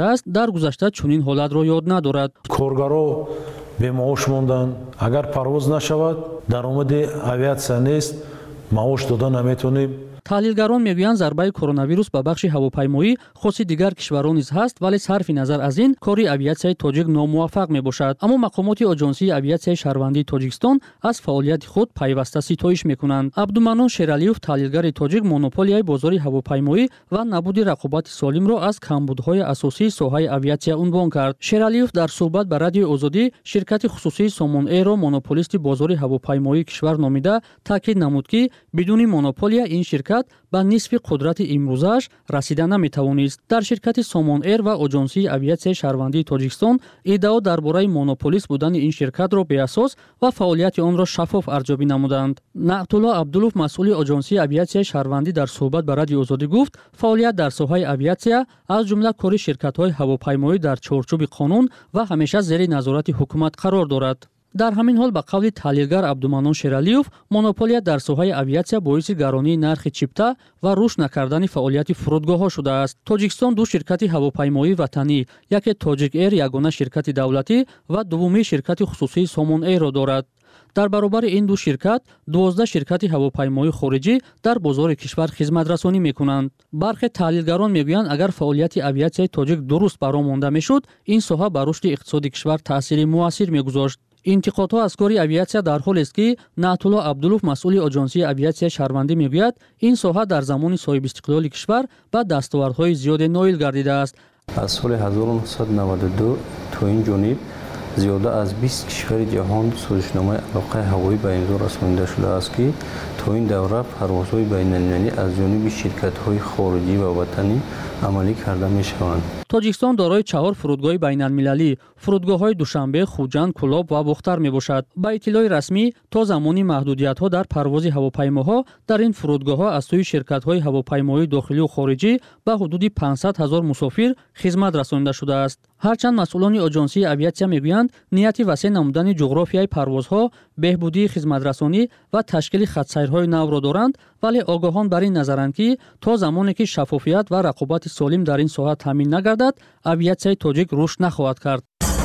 [SPEAKER 13] дар гузашта чунин ҳолатро ёд надорад.
[SPEAKER 14] Коргаро бемаош монданд. Агар парвоз нашавад, даромади авиатсия нест, маош дода наметонем.
[SPEAKER 13] таҳлилгарон мегӯянд зарбаи коронавирус ба бахши ҳавопаймоӣ хоси дигар кишварон низ ҳаст, вале сарфи назар аз ин кори авиатсияи тоҷик номуваффақ мебошад. Аммо мақомоти Оҷонсии авиатсияи шаҳрвандии Тоҷикистон аз фаъолияти худ пайваста ситоиш мекунанд. Абдуманон Шералиев, таҳлилгари тоҷик, монополияи бозори ҳавопаймоӣ ва набуди рақобати солимро аз камбудҳои асосии соҳаи авиатсия унвон кард. Шералиев дар суҳбат ба Радиои Озодӣ ширкати хусусии Somon Air-ро монополисти бозори ҳавопаймоии кишвар номида таъкид намуд, ки бидуни монополия ин ширкат ба нисфи қудрати имрӯзааш расида наметавонист. Дар ширкати Somon Air ва Оҷонсии авиатсияи шаҳрвандии Тоҷикистон иддао дар бораи монополист будани ин ширкатро беасос ва фаъолияти онро шаффоф арзёбӣ намуданд. Наътулло Абдулов, масъули Оҷонсии авиатсияи шаҳрвандӣ, дар суҳбат ба Радиои Озодӣ гуфт, фаъолият дар соҳаи авиатсия аз ҷумла кори ширкатҳои ҳавопаймоӣ дар чорчӯби қонун ва ҳамеша зери назорати ҳукумат қарор дорад. дар ҳамин ҳол ба қавли таҳлилгар Абдуманон Шералиев, монополия дар соҳаи авиатсия боиси гаронии нархи чипта ва рушд накардани фаъолияти фурудгоҳҳо шудааст. Тоҷикистон ду ширкати ҳавопаймоии ватанӣ, яке Тоҷик Air, ягона ширкати давлатӣ ва дуввуми ширкати хусусии Somon Air-ро дорад. дар баробари ин ду ширкат, дувоздаҳ ширкати ҳавопаймоии хориҷӣ дар бозори кишвар хизматрасонӣ мекунанд. бархе таҳлилгарон мегӯянд, агар фаъолияти авиатсияи тоҷик дуруст баро монда мешуд, ин соҳа ба рушди иқтисоди кишвар таъсири муассир мегузошт. интиқодҳо аз кори авиатсия дар ҳолест, ки Наътулло Абдулов, масъули Оҷонсии авиатсияи шаҳрвандӣ, мегӯяд, ин соҳа дар замони соҳибистиқлоли кишвар ба дастовардҳои зиёде ноил гардидааст.
[SPEAKER 15] аз соли ҳазору нуҳсад наваду ду то ин ҷониб зиёда аз бист кишвари ҷаҳон созишномаи алоқаи ҳавоӣ ба имзо расонида шудааст, ки то ин давра парвозҳои байналмилалӣ аз ҷониби ширкатҳои хориҷӣ ва ватанӣ амалӣ карда мешаванд.
[SPEAKER 13] Тоҷикистон дорои чаҳор фурудгоҳи байналмилалӣ, фурудгоҳҳои Душанбе, Хуҷанд, Кӯлоб ва Бухтар мебошад. Ба иттилои расмӣ, то замони маҳдудиятҳо дар парвози ҳавопаймоҳо дар ин фурудгоҳҳо аз сӯи ширкатҳои ҳавопаймоии дохилию хориҷӣ ба ҳудуди панҷсад ҳазор мусофир хизмат расонида шудааст. ҳарчанд масъулони Оҷонсии авиатсия мегӯянд, нияти васеъ намудани ҷуғрофияи парвозҳо, беҳбудии хизматрасонӣ ва ташкили хатсайрҳои навро доранд, вале огоҳон бар ин назаранд, ки то замоне ки шаффофият ва рақобати солим дар ин соҳа таъмин нагардад, авиатсияи тоҷик рушд нахоҳад кард.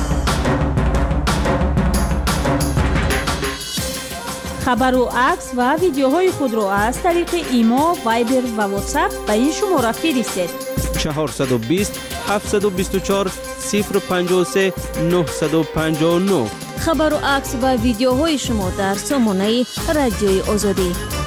[SPEAKER 17] хабару акс ва видеоҳои худро аз тариқи имо, вайбер ва ватсап ба ин шумора фиристед.
[SPEAKER 9] чаҳорсаду бист ҳафтсаду бисту чор сифр панҷоҳу се нуҳсаду панҷоҳу нӯ.
[SPEAKER 1] хабару акс ва видеоҳои шумо дар сомонаи Радиои Озодӣ.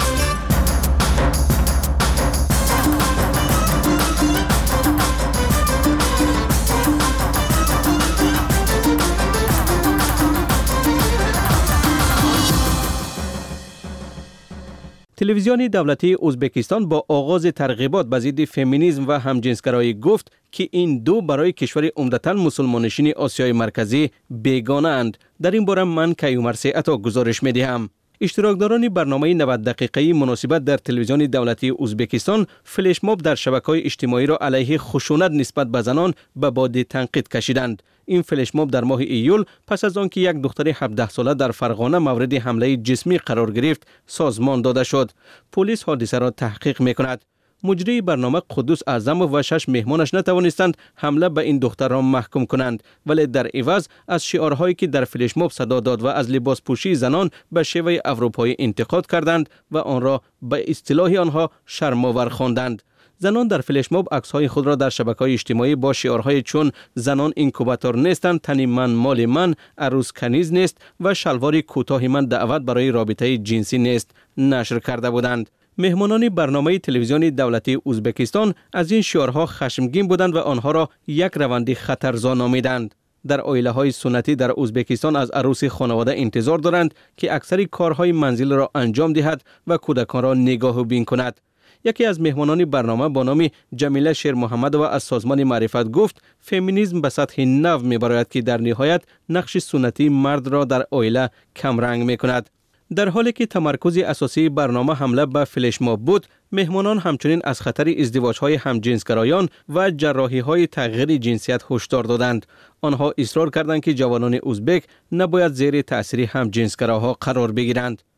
[SPEAKER 9] телевизиони давлатии ӯзбекистон бо оғози тарғибот ба зидди феминизм ва ҳамҷинсгароӣ гуфт, ки ин ду барои кишвари умдатан мусулмоннишини Осиёи марказӣ бегонаанд. дар ин бора ман Каюмар Сеато гузориш медиҳам. иштирокдорони барномаи навад дақиқаи муносибат дар телевизиони давлатии ӯзбекистон флешмоб дар шабакаҳои иҷтимоиро алайҳи хушунат нисбат ба занон ба боди танқид кашиданд. ин флешмоб дар моҳи июл пас аз он ки як духтари ҳабдаҳ сола дар Фарғона мавриди ҳамлаи ҷисмӣ қарор гирифт, созмон дода шуд. полис ҳодисаро таҳқиқ мекунад. муҷрии барнома Қуддус Аъзамов ва шаш меҳмонаш натавонистанд ҳамла ба ин духтарро маҳкум кунанд, вале дар иваз аз шиорҳое ки дар флешмоб садо дод ва аз либоспӯшии занон ба шеваи аврупоӣ интиқод карданд ва онро ба истилоҳи онҳо шармовар хонданд. занон дар флешмоб аксҳои худро дар шабакаҳои иҷтимоӣ бо шиорҳое чун «Занон инкубатор нестанд, тани ман моли ман», «Арӯз каниз нест» ва «Шалвори кӯтоҳи ман даъват барои робитаи ҷинсӣ нест» нашр карда буданд. меҳмонони барномаи телевизиони давлатии ӯзбекистон аз ин шиорҳо хашмгин буданд ва онҳоро як раванди хатарзо номиданд. дар оилаҳои суннатӣ дар Ӯзбекистон аз арӯси хонавода интизор доранд, ки аксари корҳои манзилиро анҷом диҳад ва кӯдаконро нигоҳубин кунад. яке аз меҳмонони барнома бо номи Ҷамила Шермуҳаммадова аз созмони Маърифат гуфт, феминизм ба сатҳи нав мебарояд, ки дар ниҳоят нақши суннатии мардро дар оила камранг мекунад. дар ҳоле ки тамаркузи асосии барнома ҳамла ба флешмоб буд, меҳмонон ҳамчунин аз хатари издивоҷҳои ҳамҷинсгароён ва ҷарроҳиҳои тағйири ҷинсият ҳушдор доданд. онҳо исрор карданд, ки ҷавонони ӯзбек набояд зери таъсири ҳамҷинсгароҳо қарор бигиранд.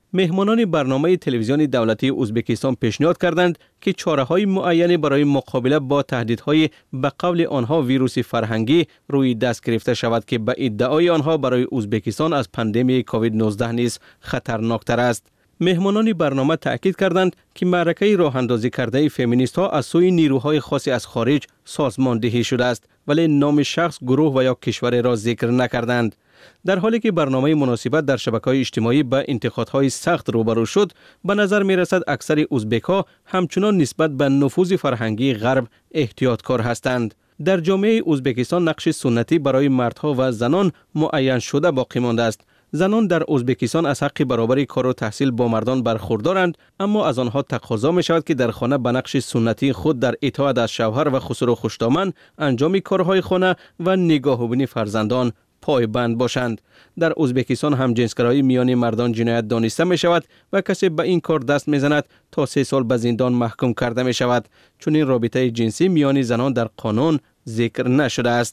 [SPEAKER 9] مهمانان برنامه تلویزیون دولتی ازبکستان پیشنهاد کردند که چاره‌های معینی برای مقابله با تهدیدهای به قول آنها ویروس فرهنگی روی دست گرفته شود که به ادعای آنها برای ازبکستان از پاندمی کووید نوزده نیز خطرناکتر است. مهمانان برنامه تأکید کردند که معرکه راه اندازی کرده فمینیست ها از سوی نیروهای خاصی از خارج سازماندهی شده است، ولی نام شخص، گروه و یا کشور را ذکر نکردند. در حالی که برنامه مناسبت در شبکه‌های اجتماعی به انتقادهای سخت روبرو شد، به نظر می رسد اکثر ازبک‌ها همچنان نسبت به نفوذ فرهنگی غرب احتیاطکار هستند. در جامعه ازبکستان نقش سنتی برای مردها و زنان معین شده باقی مانده است. زنان در ازبکستان از حق برابری کار و تحصیل با مردان برخوردارند، اما از آنها تقاضا می شود که در خانه به نقش سنتی خود در اطاعت از شوهر و خسر و خوشدامن، انجام کارهای خانه و نگاهبانی فرزندان پایبند باشند. در ازبکستان هم جنسگرایی میان مردان جنایت دانسته می شود و کسی به این کار دست می زند تا سه سال به زندان محکوم کرده می شود. چون این رابطه جنسی میان زنان در قانون ذکر نشده است.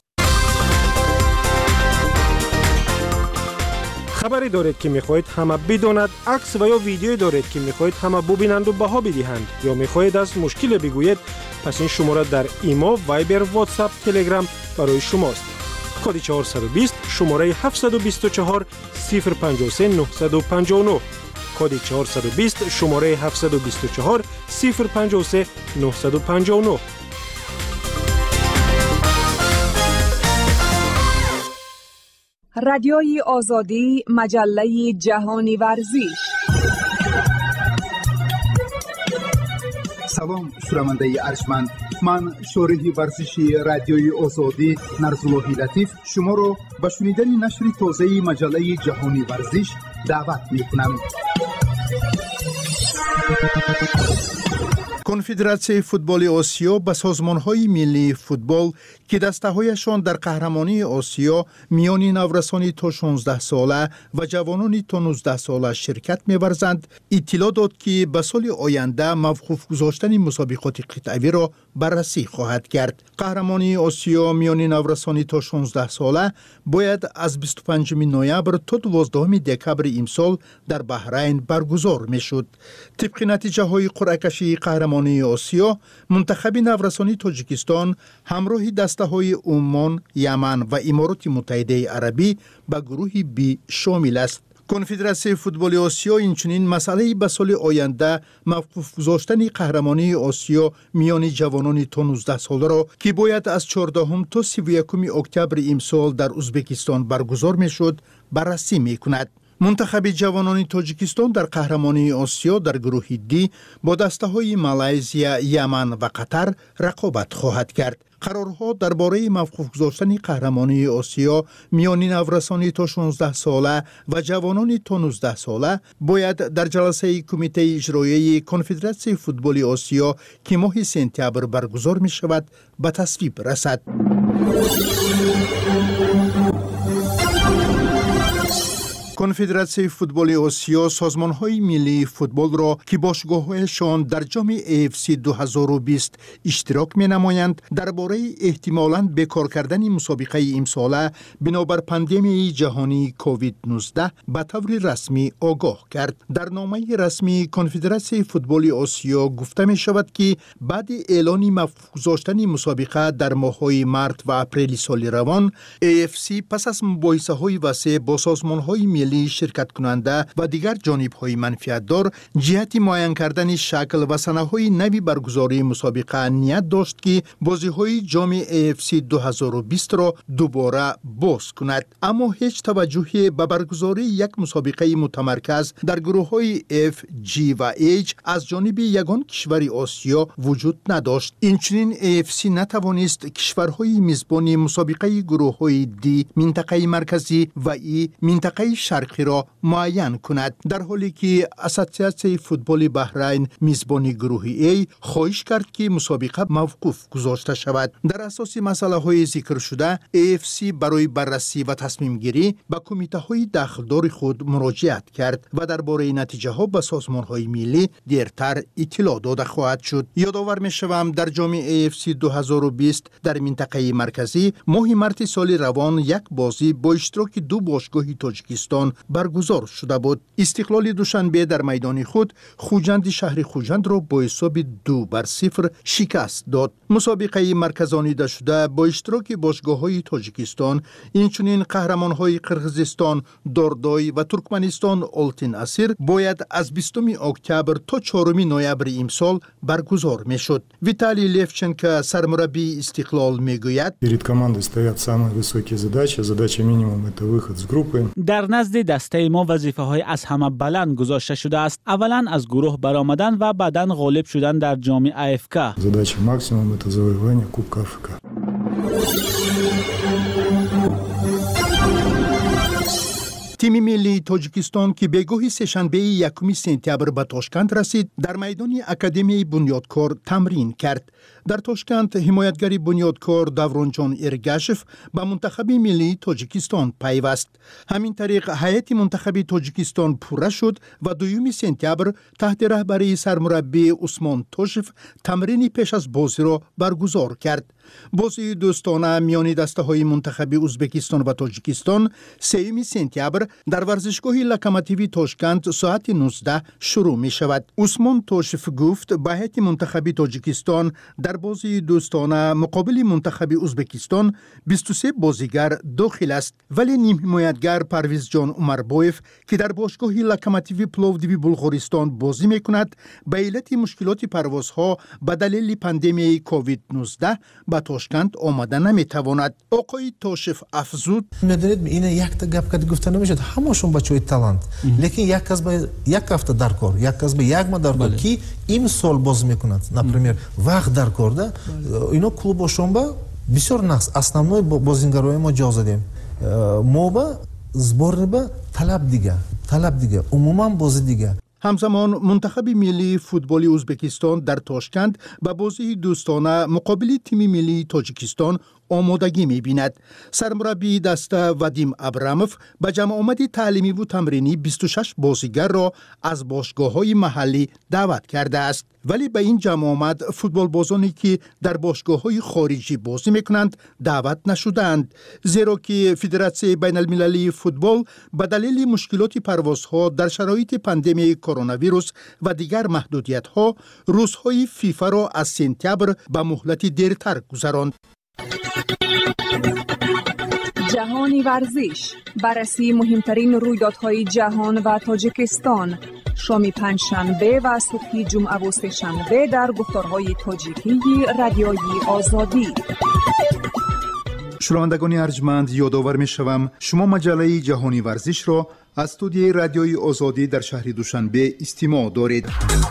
[SPEAKER 12] خبری دارید که میخواهید همه بداند، عکس و یا ویدیویی دارید که میخواهید همه ببینند و بها بدهند، یا میخواهید از مشکل بگویید، پس این شماره در ایما، وایبر، واتساپ، تلگرام برای شماست. کد چهارصد و بیست شماره هفتصد و بیست و چهار صفر پنجاه و سه نهصد و پنجاه و نه. کد چهارصد و بیست شماره هفتصد و بیست و چهار صفر پنجاه و سه نهصد و پنجاه و نه.
[SPEAKER 16] رادیوی آزادی، مجله جهانی ورزش.
[SPEAKER 18] سلام شنونده ارجمند، من شارح ورزشی رادیوی آزادی نرزالله لطیف شما رو به شنیدن نشر تازه مجله جهانی ورزش دعوت می‌کنم. کنفدراسیون فوتبال آسیا به سازمان‌های ملی فوتبال که دسته‌هایشان در قهرمانی آسیا میان نورسانی تا شانزده ساله و جوانانی تا نوزده ساله شرکت می‌ورزند، اطلاع داد که به سال آینده موقوف گذاشتن مسابقات قطعی را بررسی خواهد کرد. قهرمانی آسیا میان نورسانی تا شانزده ساله باید از بیست و پنجم نوامبر تا دوازدهم دکمبر امسال در بحرین برگزار می‌شد. طبق نتیجه‌های قرعه کشی قهرمانی آسیا، منتخب نورسانی تاجیکستان همراه دسته‌های عمان، یمن و امارات متحده عربی به گروه بی شامل است. کنفدراسیون فوتبال آسیا اینچنین مسئله به سال آینده موقوف گذاشتن قهرمانی آسیا میان جوانان تا نوزده ساله را که باید از چهاردهم تا سی و یکم اکتبر امسال در ازبکستان برگزار میشد بررسی میکند. منتخب جوانان تاجیکستان در قهرمانی آسیا در گروه دی با دسته‌های مالزیا، یمن و قطر رقابت خواهد کرد. قرارها درباره موقوف گذاشتن قهرمانی آسیا میان نورسانی تا شانزده ساله و جوانان تا نوزده ساله باید در جلسه کمیته اجرایی کنفدراسیون فوتبال آسیا که ماه سپتامبر برگزار می شود به تصویب رسد. کنفدراسیون فوتبال آسیا سازمان‌های ملی فوتبال را که باشگاه‌هایشان در جام ای اف سی دو هزار و بیست اشتراک می‌نمایند درباره احتمالاً بکار کردن مسابقه امساله بنابر پاندمی جهانی کووید نوزده به طور رسمی آگاه کرد. در نامه رسمی کنفدراسیون فوتبال آسیا گفته می‌شود که بعد اعلان موقوف گذاشتن مسابقه در ماه‌های مارس و اپریل سال روان، ای اف سی پس از مباحثه‌های وسیع با سازمان‌های ملی شرکت کننده و دیگر جانب‌های منفعت‌دار جهت معین کردن شکل و سنه‌های نوی برگزاری مسابقه نیت داشت که بازی‌های جام ای اف سی دو هزار و بیست را دوباره باز کند، اما هیچ توجهی به برگزاری یک مسابقه متمرکز در گروه‌های F، G و H از جانب یگان کشور آسیا وجود نداشت. اینچنین ای اف سی نتوانست کشورهای میزبان مسابقه گروه‌های D منطقه مرکزی و ای منطقه شرقی را معین کند، در حالی که اساسیاسیون فوتبال بحرین میزبان گروه A خواهش کرد که مسابقه موقوف گذاشته شود. در اساس مسئله های ذکر شده، ای اف سی برای بررسی و تصمیم گیری به کمیته های داخلدار خود مراجعت کرد و درباره نتیجه ها به سازمان های ملی دیرتر اطلاع داده خواهد شد. یادآور می شوم در جام ای اف سی دو هزار و بیست در منطقه مرکزی ماه مارس سال روان یک بازی با اشتراک دو باشگاه تاجیکستان توجیکستان برگزار شده بود. استقلال دوشنبه در میدان خود خوجند شهر خوجند را با حساب دو بر صفر شکست داد. مسابقه مرکزانیده شده با اشتراک باشگاه‌های تاجیکستان، اینچنین قهرمان‌های قرغیزستان داردای و ترکمنستان آلتین اسیر باید از بیستم اکتبر تا چهارم نوامبر امسال برگزار میشد. ویتالی لیفچنکو سرمربی استقلال میگوید
[SPEAKER 19] перед командой стоят самые высокие задачи. Задача минимум это выход с группы.
[SPEAKER 4] در نزد دسته ما وظیفه‌های از همه بلند گذاشته شده است. اولا از گروه برآمدن و بعداً غالب شدن در جام افک.
[SPEAKER 19] Задача максимум это завоевание Кубка АФК.
[SPEAKER 18] تیم ملی تاجیکستان که بگوهی سه‌شنبه یکم سپتامبر به تاشکند رسید، در میدان اکادمی بنیادکار تمرین کرد. در تاشکند حمایتگر بنیادکار دورونجان ارگاشف به منتخب ملی تاجیکستان پیوست. همین طریق هیئت منتخب تاجیکستان پوره شد و دوم سپتامبر تحت رهبری سرمربی عثمان توشف تمرین پیش از بازی را برگزار کرد. بازی دوستانه میان دسته‌های منتخب ازبکستان و تاجیکستان سوم سپتامبر در ورزشگاه لوکوموتیو تاشکند ساعت نوزده شروع می شود. عثمان توشف گفت به هیئت منتخب تاجیکستان در بازی دوستانه مقابل منتخب ازبکستان بیست و سه بازیگر داخل است، ولی نیم حمایتگر پرویز جان عمربایف که در باشگاه لوکوموتیو پلوودیو بلغارستان بازی می کند به علت مشکلات پروازها به دلیل پاندمی کووید نوزده به تاشکند آمده نمی تواند. آقای توشف افزود
[SPEAKER 20] می‌دونید این یک تا گپ که گفته نمیشه، همشون بچهای تالنت، لیکن یک کس به یک هفته در کار، یک کس به یک ماه در کار کی این سال باز میکنند، например وقت در کار ده اینا клубошон ба бисёр нақс основной бозингарои мо ҷо задем мо ба сборни ба талаб дига талаб дига умуман бозӣ дига.
[SPEAKER 18] همزمان منتخب ملی فوتبال ازبکستان در تاشکند به بازی دوستانه مقابل تیم ملی تاجیکستان آمادگی می‌بیند. سرمربی دسته وادیم ابراموف به جمع آمدی تعلیمی و تمرینی بیست و شش بازیگر را از باشگاه‌های محلی دعوت کرده است، ولی به این جمع آمد فوتبال بازانی که در باشگاه‌های خارجی بازی می‌کنند دعوت نشدند، زیرا که فدراسیون بین المللی فوتبال به دلیل مشکلات پروازها در شرایط پاندمی کرونا ویروس و دیگر محدودیت‌ها روزهای فیفا را از سپتامبر به مهلت دیرتر گذراند.
[SPEAKER 16] جهانی ورزش، بررسی مهمترین رویدادهای جهان و تاجیکستان، شام پنجشنبه و صبح جمعه و سه‌شنبه در گفتارهای تاجیکی رادیوی آزادی.
[SPEAKER 18] شنوندگان ارجمند، یادآور می‌شوم شما مجله جهانی ورزش را از استودیوی رادیوی آزادی در شهر دوشنبه استماع دارید.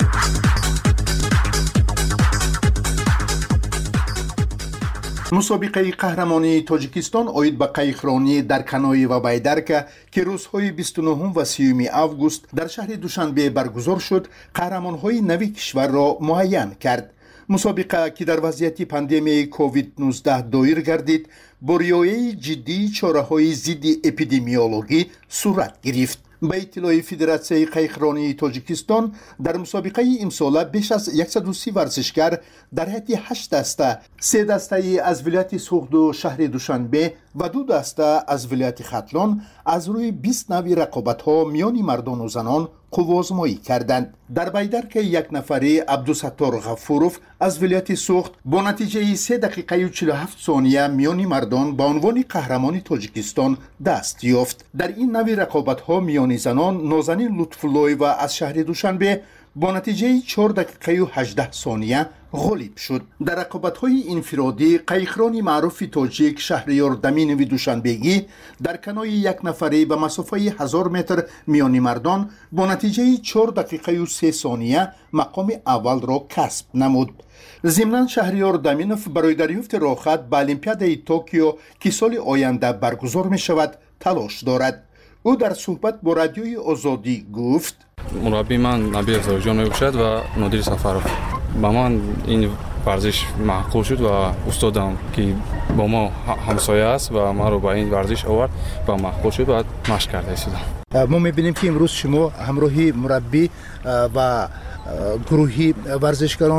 [SPEAKER 18] مسابقه قهرمانی تاجیکستان اوید به قایقرانی در کنای و بیدرک که روزهای بیست و نه و سی آگوست در شهر دوشنبه برگزار شد، قهرمانهای نوی کشور را معین کرد. مسابقه که در وضعیت پاندمی کووید نوزده دایر گردید، با رعایت جدی چاره‌های ضد اپیدمیولوژی صورت گرفت. به اطلاع فدراسیون قایقرانی تاجیکستان در مسابقه امسال بیش از صد و سی ورزشکار در هیئت هشت دسته، سه دسته از ولایت سوخت و شهر دوشنبه و دو دسته از ولایت ختلان از روی بیست نوع رقابت‌ها میان مردان و زنان قوازمایی کردند. در بیدرک یک نفره عبدالستار غفوروف از ولایت سوخت با نتیجه سه دقیقه و چهل و هفت ثانیه میان مردان به عنوان قهرمان تاجیکستان دست یافت. در این نوع رقابت‌ها میان زنان نازنین لطف‌الله و از شهر دوشنبه با نتیجه چهار دقیقه و هجده ثانیه غالب شد. در رقابت‌های انفرادی قایقران معروف تاجیک شهریار دمین و دوشنبگی در کنای یک نفره به مسافه هزار متر میان مردان با نتیجه چهار دقیقه و سه ثانیه مقام اول را کسب نمود. ضمناً شهریار دمینوف برای دریافت راحت به المپیادای توکیو که سال آینده برگزار می شود تلاش دارد. او در صحبت با رادیوی آزادی گفت:
[SPEAKER 21] مربی من نبی ازارجان میباشد و نادر سفروف. با من این ورزش معقول شد و استادم که با ما همسایه است و ما رو با این ورزش آورد و معقول شد و مشق کرده ایستادم.
[SPEAKER 18] ما میبینیم که امروز شما همراهی مربی و گروهی ورزشکاران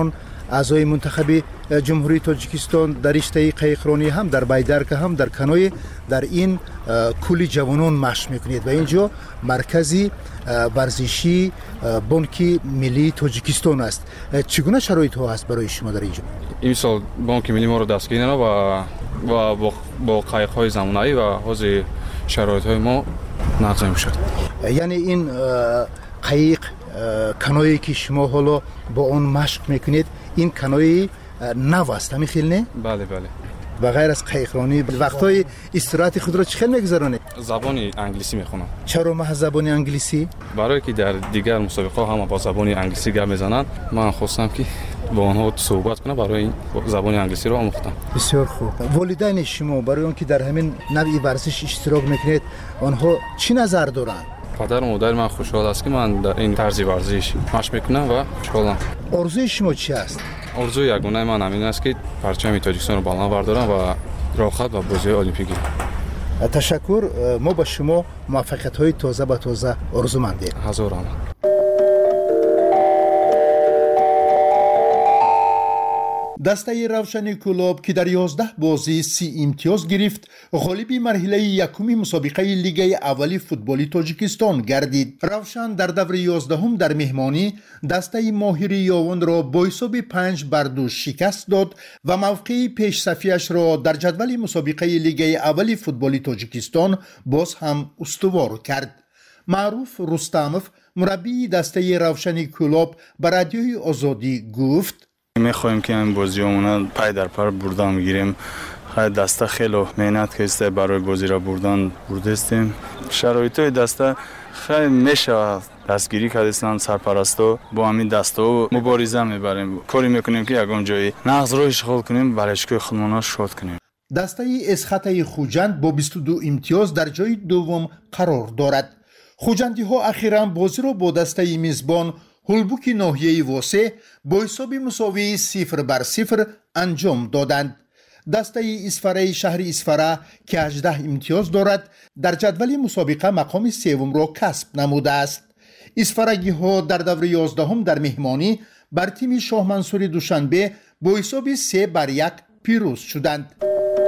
[SPEAKER 18] اعضای منتخب جمهوری تاجیکستان در رشته قایقرانی هم در بایدرک هم در کنوی در این کولی جوانان مشق میکنید و اینجا مرکزی ورزشی بانک ملی تاجیکستان است. چگونه شرایط ها است برای شما در اینجا؟
[SPEAKER 21] این سال بانک ملی ما رو دستگیر و و با با قایق های زمانه‌ای و حاضر شرایط های ما نقض میشد.
[SPEAKER 18] یعنی این قایق کنویی که شما حالا با اون مشق میکنید این کنوی نو است همین خیلی نه؟
[SPEAKER 21] بله بله.
[SPEAKER 18] و غیر از قایقرانی وقتای استراحت خود را چه خیلی میگذرونید؟
[SPEAKER 21] زبان انگلیسی میخونم.
[SPEAKER 18] چرا محض زبان انگلیسی؟
[SPEAKER 21] برای که در دیگر مسابقه هم با زبان انگلیسی گپ میزنند من خواستم که با آنها صحبت کنم برای این زبان انگلیسی رو آموختم.
[SPEAKER 18] بسیار خوب. والدین شما برای اون که در همین نوع ورزش اشتراک میکنید آنها چی نظر دارند؟
[SPEAKER 21] پدر و مادر من خوشحال است که من در این طرز ورزش مشق میکنم و خوشحالم.
[SPEAKER 18] آرزوی شما چی است؟
[SPEAKER 21] آرزوی یگانه من همین است که پرچم تاجیکستان رو بالا بردارم و راحت و بازی المپیکی.
[SPEAKER 18] تشکر. ما با شما موفقیت های تازه به تازه آرزومندیم.
[SPEAKER 21] هزار رحمت.
[SPEAKER 18] دسته روشن کلوب که در یازده بازی سی امتیاز گرفت غالب مرحله یکمی مسابقه لیگ اولی فوتبالی تاجیکستان گردید. روشن در دور یازدهم در مهمانی دسته ماهر یاون را با حساب پنج بر دو شکست داد و موقع پیش صفیش را در جدول مسابقه لیگ اولی فوتبالی تاجیکستان باز هم استوار کرد. معروف رستموف مربی دسته روشن کلوب به رادیوی آزادی گفت
[SPEAKER 5] میخوایم که این بازیامون پای در پای بردن میگیریم. دسته خیلی مهنت کشیده برای بازی را بردن بردستیم. شرایط دسته خیلی میشه دستگیری کردن سرپرستو با همین دسته و مبارزه میبریم. کاری میکنیم که یگان جایی نقض رو اشغال کنیم برای اشکای خودمون شاد کنیم.
[SPEAKER 18] دسته اسخطه خوجند با بیست و دو امتیاز در جای دوم قرار دارد. خوجندی ها اخیراً بازی را با دسته میزبان هولبوک ناحیه واسه با حساب مساوی صفر بر صفر انجام دادند. دسته اسفره شهر اسفره که هجده امتیاز دارد در جدول مسابقه مقام سوم را کسب نموده است. اسفرگی ها در دور یازدهم در مهمانی بر تیم شاه منصور دوشنبه با حساب سه بر یک پیروز شدند.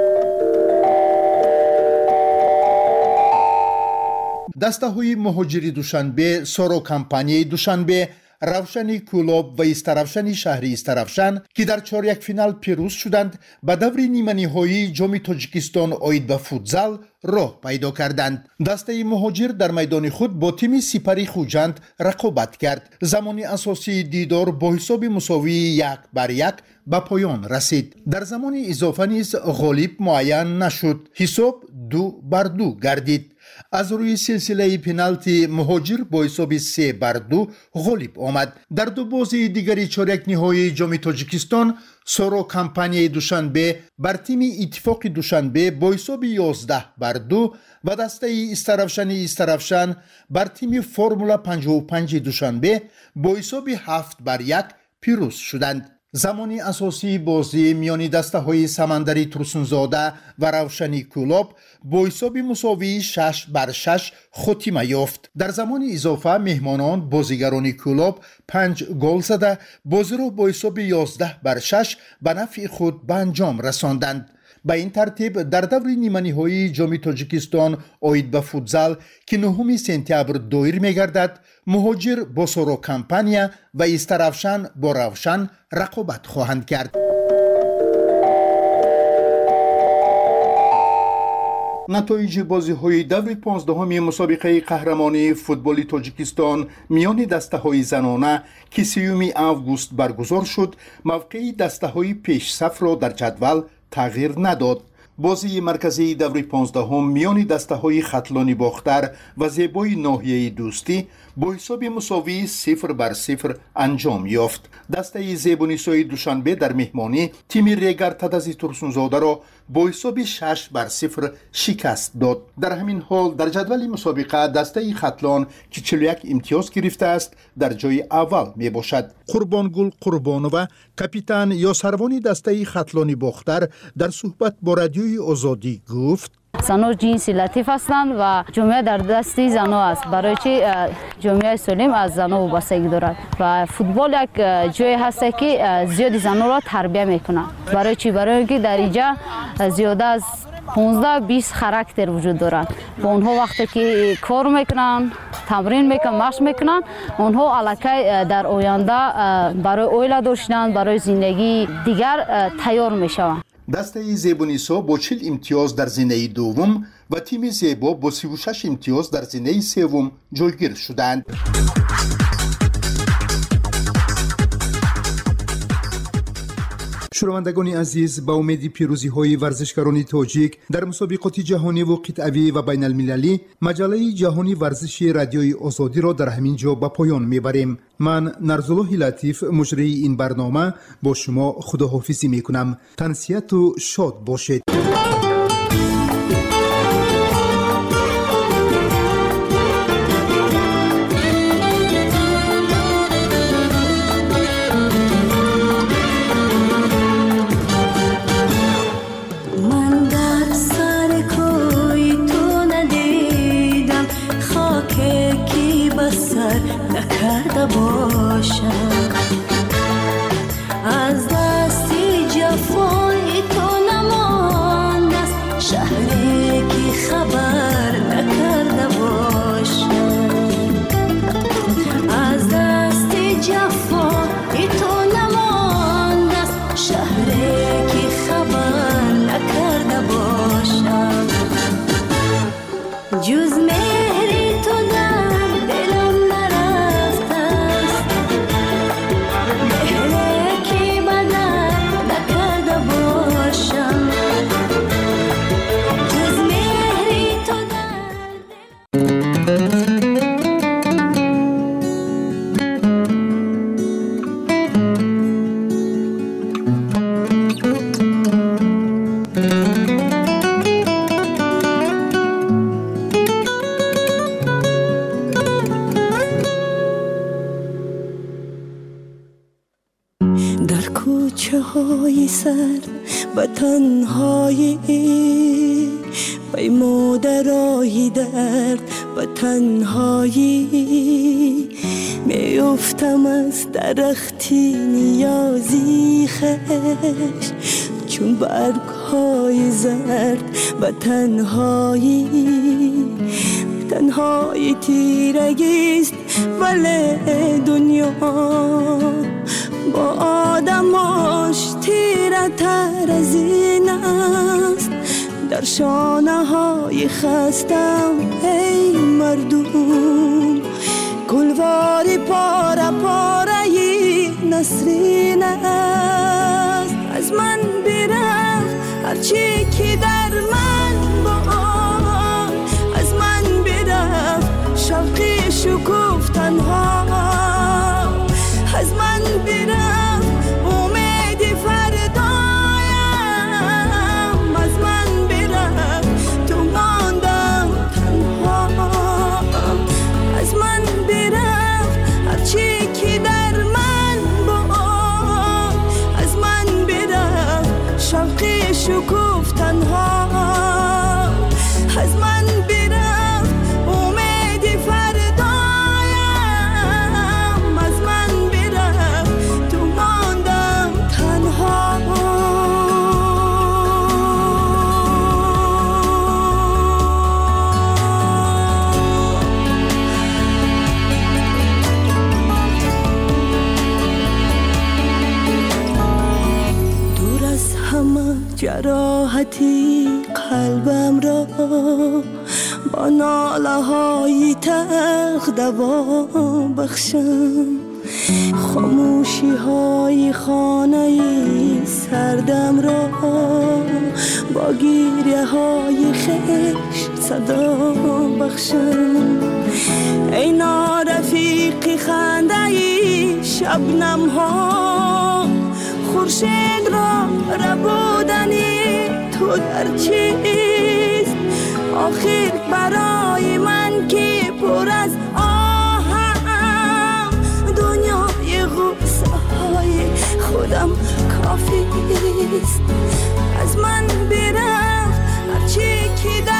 [SPEAKER 18] دسته های مهاجری دوشنبه، سارو کمپانی دوشنبه، روشن کلوب و استرافشن شهری استرافشن که در چهار یک فینال پیروز شدند به دور نیمه نهایی جام تاجیکستان آید به فوتزال راه پیدا کردند. دسته مهاجر در میدان خود با تیم سپری خوجند رقابت کرد. زمان اساسی دیدار با حساب مساوی یک بر یک به پایان رسید. در زمان اضافه نیز غالب معین نشد. حساب دو بر دو گردید. از روی سلسله پنالتی مهاجر با حساب سه بر دو غالب آمد. در دو بازی دیگری چهارک نهایی جام تاجیکستان سارو کمپانی دوشنبه بر تیم اتفاق دوشنبه با حساب یازده بر دو و دسته استرافشن استرافشن بر تیم فرمولا پنجاه و پنج دوشنبه با حساب هفت بر یک پیروز شدند. زمانی اساسی بازی میانی دسته های سمندری ترسونزاده و روشنی کلوب با حساب مساوی شش بر شش ختیمه یافت. در زمان اضافه مهمانان بازیگران کلوب پنج گل زده بازی را با حساب یازده بر شش به نفع خود به انجام رساندند. به این ترتیب در دور نیمه نهایی جام تاجیکستان آید به فوتزال که نهم سپتامبر دایر می‌گردد مهاجر با سارو کمپانیا و استرافشن با روشن رقابت خواهند کرد. نتایج بازی های دور پانزدهم مسابقه قهرمانی فوتبالی تاجیکستان میان دسته های زنانه که سیوم آگوست برگزار شد موقع دسته های پیش صف را در جدول تغییر نداد. بازی مرکزی دور پانزدهم میان دسته های خطلانی باختر و زیبای ناحیه دوستی با حساب مساوی صفر بر صفر انجام یافت. دسته زیبونیسای دوشنبه در مهمانی تیم ریگر تدازی ترسونزاده را با حساب شش بر صفر شکست داد. در همین حال در جدول مسابقه دسته خطلان که چهل و یک امتیاز گرفته است در جای اول می باشد. قربانگل قربانووا کاپیتان یا سروان دسته خطلانی باختر در صحبت با رادیوی آزادی گفت
[SPEAKER 6] زنها جنسی لطیف هستند و جامعه در دستی زنها است. برای چی جامعه سالم از زنها وابستگی دارد و فوتبال یک جای هست که زیادی زنها را تربیت میکنه. برای چی؟ برای اینکه در اینجا زیاده از پانزده بیست خاراکتر وجود دارد و اونها وقتی که کار میکنن، تمرین میکنن، مشق میکنن، اونها الکی در آینده برای اویلا داشتن، برای زندگی دیگر تیار میشوند.
[SPEAKER 18] دسته زیبونیسا با چهل امتیاز در زینه دوم و تیم زیبا با سی و شش امتیاز در زینه سوم جایگیر شدند. شنوندگان عزیز، با امید پیروزی های ورزشکاران تاجیک در مسابقات جهانی و قطعی و بین المللی، مجله جهانی ورزش رادیوی آزادی را در همین جا به پایان میبریم. من نرزالله لطیف مجری این برنامه با شما خداحافظی میکنم. تنسیت و شاد باشید.
[SPEAKER 10] باشم از دستی جفای تو نمانده است شهری که خبر نکرده باشم از دستی جفای تو نمانده است شهری که خبر نکرده باشم جز مهری تو در دلم سرد به تنهایی پیموده راهی درد به تنهایی میافتم از درختی نیازی خش چون برگ های زرد به تنهایی تنهایی تیرگیست ولی دنیا با آدماش تیره تر از این است در شانه های خستم ای مردم گلواری پاره پاره نسرین است از من برفت هرچی که در من با از من برفت شوقی شکوف تنها از من برفت امید فردایم از من برفت تو ماندم تنها از من برفت هرچی که در من بود از من برفت شوقی شکوف تنها از من برفت امید فردایم از من برفت تو ماندم تنها دور از همه جراحتی قلبم را با ناله های تلخ دوا بخشم خاموشی های خانه سردم را با گیریه های خشت صدا بخشم ای نارفیقی خنده شبنم ها خورشید را ربودنی تو در چیست آخر برای من که پر از آهم دنیای غصه های خودم کافی است از من برفت هرچی که در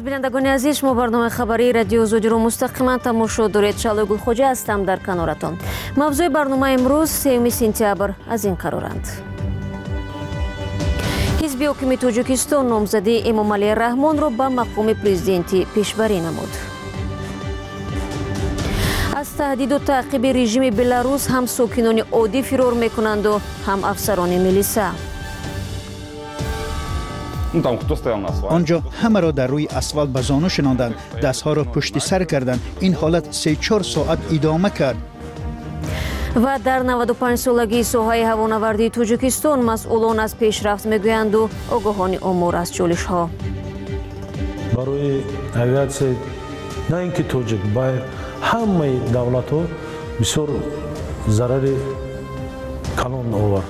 [SPEAKER 1] бинандагони азиз, шумо барномаи хабарии радио Озодиро мустақиман тамошо доред. Шалои Гулхоҷа ҳастам дар каноратон. мавзӯи барномаи имрӯз сеюми сентябр аз ин қароранд. ҳизби ҳокими Тоҷикистон номзади Эмомалӣ Раҳмонро ба мақоми президентӣ пешбарӣ намуд. аз таҳдиду таъқиби режими Беларус ҳам сокинони оддӣ фирор мекунанду ҳам афсарони милиса.
[SPEAKER 3] آنجا همه را در روی اسفالت به زانو شناندند، دستها را پشت سر کردند. این حالت سه چهار ساعت ادامه کرد.
[SPEAKER 1] و در نود و پنج سالگی ساحه هوانوردی توجیکستان مسئولان از پیشرفت میگویند و آگاهان امور از چالش‌ها.
[SPEAKER 14] برای авиация نه اینکه توجیک باید همه دولت‌ها بسیار ضرر کلان آورد.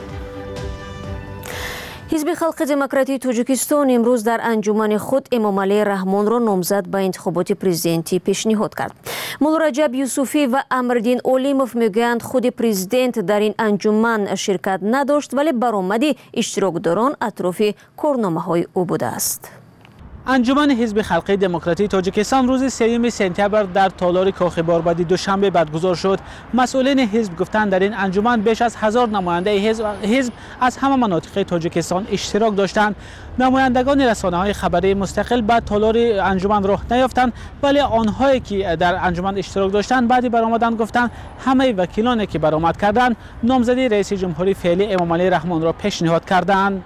[SPEAKER 1] ҳизби халқи демократии Тоҷикистон имрӯз дар анҷумани худ Эмомалӣ Раҳмонро номзад ба интихоботи президентӣ пешниҳод кард. Муллораҷаб Юсуфӣ ва Амрдин Олимов мегӯянд худи президент дар ин анҷуман ширкат надошт, вале баромади иштирокдорон атрофи корномаҳои ӯ будааст.
[SPEAKER 4] انجمن حزب خلقی دموکراتی تاجیکستان روز سوم سپتامبر در تالار کاخ باربدی دوشنبه برگزار شد. مسئولین حزب گفتند در این انجمن بیش از هزار نماینده حزب, حزب از همه مناطق تاجیکستان اشتراک داشتند. نمایندگان رسانه‌های خبری مستقل به تالار انجمن راه نیافتند، ولی آنهایی که در انجمن اشتراک داشتند بعدی برآمدند گفتند همه وکیلانی که برآمد کردند نامزدی رئیس جمهوری فعلی امامعلی رحمان را پیشنهاد کردند.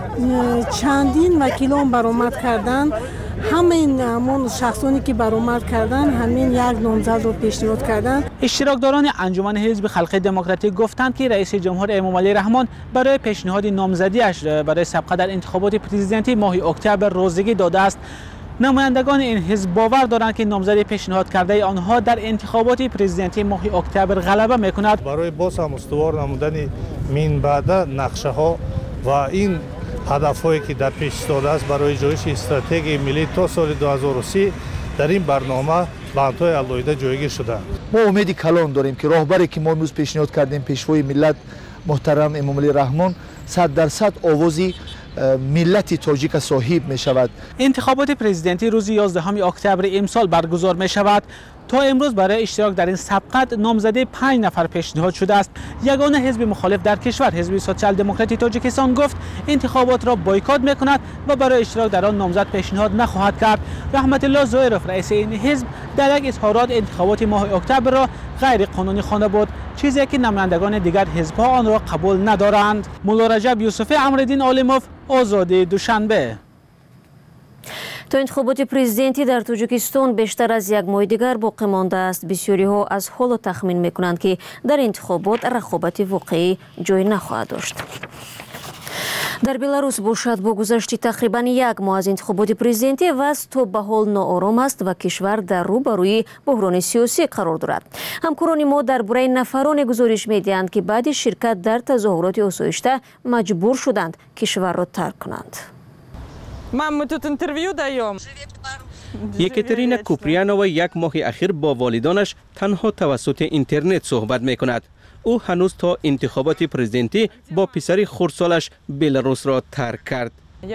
[SPEAKER 2] چندین وکیلان برآمد کردند. همین همون شخصانی که برآمد کردند همین یک نامزد رو پیشنهاد کردند.
[SPEAKER 4] اشتراکداران انجمن حزب خلقی دموکراتیک گفتند که رئیس جمهور امامعلی رحمان برای پیشنهاد نامزدیش برای سبقت در انتخابات پرزیدنتی ماه اکتبر روزگی داده است. نمایندگان این حزب باور دارند که نامزدی پیشنهاد کرده آنها در انتخابات پرزیدنتی ماه اکتبر غلبه میکند.
[SPEAKER 7] برای باز هم استوار نمودن من بعد نقشه ها و این هدفهایی که در پیش ایستاده است برای جایش استراتژی ملی تا سال دو هزار و سی در این برنامه بندهای علایده جایگیر شده.
[SPEAKER 22] ما امید کلان داریم که راهبری که ما امروز پیشنهاد کردیم پیشوای ملت محترم امامعلی رحمان صد درصد آوازی ملت تاجیک صاحب می شود.
[SPEAKER 4] انتخابات پرزیدنتی روز یازدهم اکتبر امسال برگزار می شود. تا امروز برای اشتراک در این سبقت نامزدی پنج نفر پیشنهاد شده است. یگانه حزب مخالف در کشور، حزب سوسیال دموکراتی تاجیکستان گفت انتخابات را بایکوت میکند و برای اشتراک در آن نامزد پیشنهاد نخواهد کرد. رحمت الله زویروف رئیس این حزب در یک اظهارات انتخابات ماه اکتبر را غیر قانونی خوانده بود، چیزی که نمایندگان دیگر حزب‌ها آن را قبول ندارند. مولارجب یوسفی، امردین عالموف، آزادی دوشنبه.
[SPEAKER 1] تو انتخابات پرزیدنتی در توجیکستان بیشتر از یک ماه دیگر باقی مانده است. بسیاری‌ها از حال تخمین می‌کنند که در انتخابات رقابت واقعی جای نخواهد داشت. در بلاروس باشد با گذشت تقریباً یک ماه از انتخابات پرزیدنتی وضع تا به حال ناآرام است و کشور در روبروی بحران سیاسی قرار دارد. همکاران ما درباره نفران گزارش می‌دهند که بعد شرکت در تظاهرات آسایشته مجبور شدند کشور را ترک کنند.
[SPEAKER 23] مام ми тут інтерв'ю даємо.
[SPEAKER 9] یکاترینا کوپریانووا یک ماه اخیر با والدانش تنها توسط اینترنت صحبت میکند. او هنوز تا انتخابات پرزیدنتی با پسر خردسالش بلاروس را ترک کرد.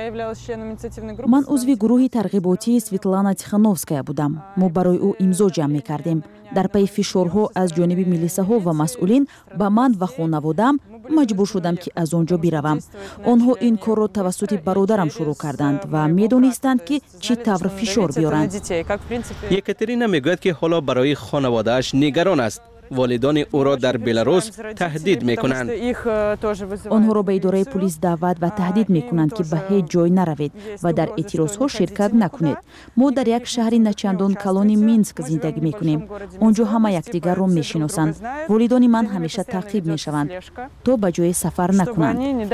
[SPEAKER 25] من عضو گروه ترغیباتی سویتلانا تیخانوفسکایا بودم. ما برای او امضا جمع می‌کردیم. در پی فشارها از جانب میلیساها و مسئولین با من و خانواده‌ام مجبور شدم که از آنجا بروم. آنها این کار را توسط برادرم شروع کردند و می‌دانستند که چه طور فشار بیارند.
[SPEAKER 9] یکاترینا میگوید که حالا برای خانواده‌اش نگران است. والدان او را در بلاروس تهدید میکنند.
[SPEAKER 25] آنها را به اداره پلیس دعوت و تهدید میکنند که به هیچ جای نروید و در اعتراضها شرکت نکنید. ما در یک شهر نچندان کلان مینسک زندگی میکنیم. آنجا همه یکدیگر را میشناسند. والدان من همیشه تعقیب میشوند تا به جای سفر نکنند.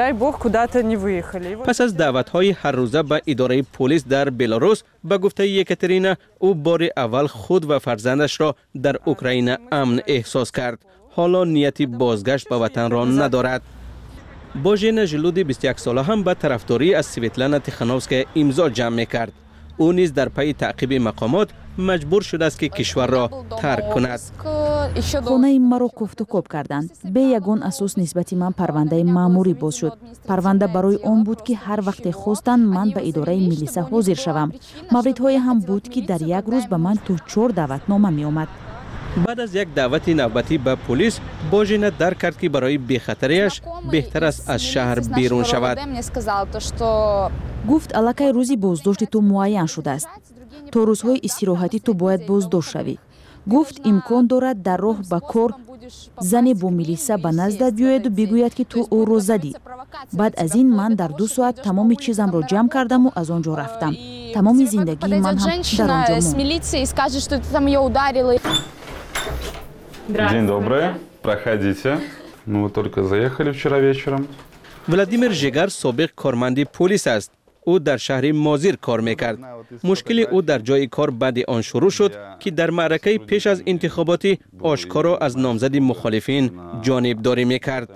[SPEAKER 9] پس از دعوت‌های هر روزه به اداره پلیس در بلاروس، به گفته یکاترینا، او بار اول خود و فرزندش را در اوکراین امن احساس کرد. حالا نیتی بازگشت به وطن را ندارد. باژنا ژلودی بیست و یک ساله هم به طرفداری از سویتلانا تیخانوفسکایا امضا جمع می‌کرد. او نیز در پی تعقیب مقامات مجبور شده است که کشور را ترک کند.
[SPEAKER 25] خانه مرا کوفت و کوب کردند. به یگان اساس نسبتی من پرونده ماموری باز شد. پرونده برای آن بود که هر وقت خواستند من به اداره میلیسا حاضر شوم. موردهای هم بود که در یک روز به من تو چهار دعوتنامه می آمد.
[SPEAKER 9] بعد از یک دعوت نوبتی به پلیس، باژینا درک کرد که برای بی‌خطریش بهتر است از شهر بیرون شود.
[SPEAKER 25] گفت الکی روزی بازداشت تو معین شده است. تو روزهای استراحتی تو باید بازداشت شوی. گفت امکان دارد در راه به کار زنی با میلیسا به نزدت بیاید و بگوید که تو او رو زدی. بعد از این من در دو ساعت تمام چیزم رو جمع کردم و از آنجا رفتم. تمام زندگی من هم در آنجا موند.
[SPEAKER 8] День добрый, проходите. Мы вот только заехали вчера вечером.
[SPEAKER 9] ولادیمیر ژگر سابق کارمند پلیس است. او در شهر مازیر کار میکرد. مشکل او در جای کار بعد آن شروع شد که در معرکه پیش از انتخاباتی آشکارا از نامزد مخالفین جانبداری میکرد.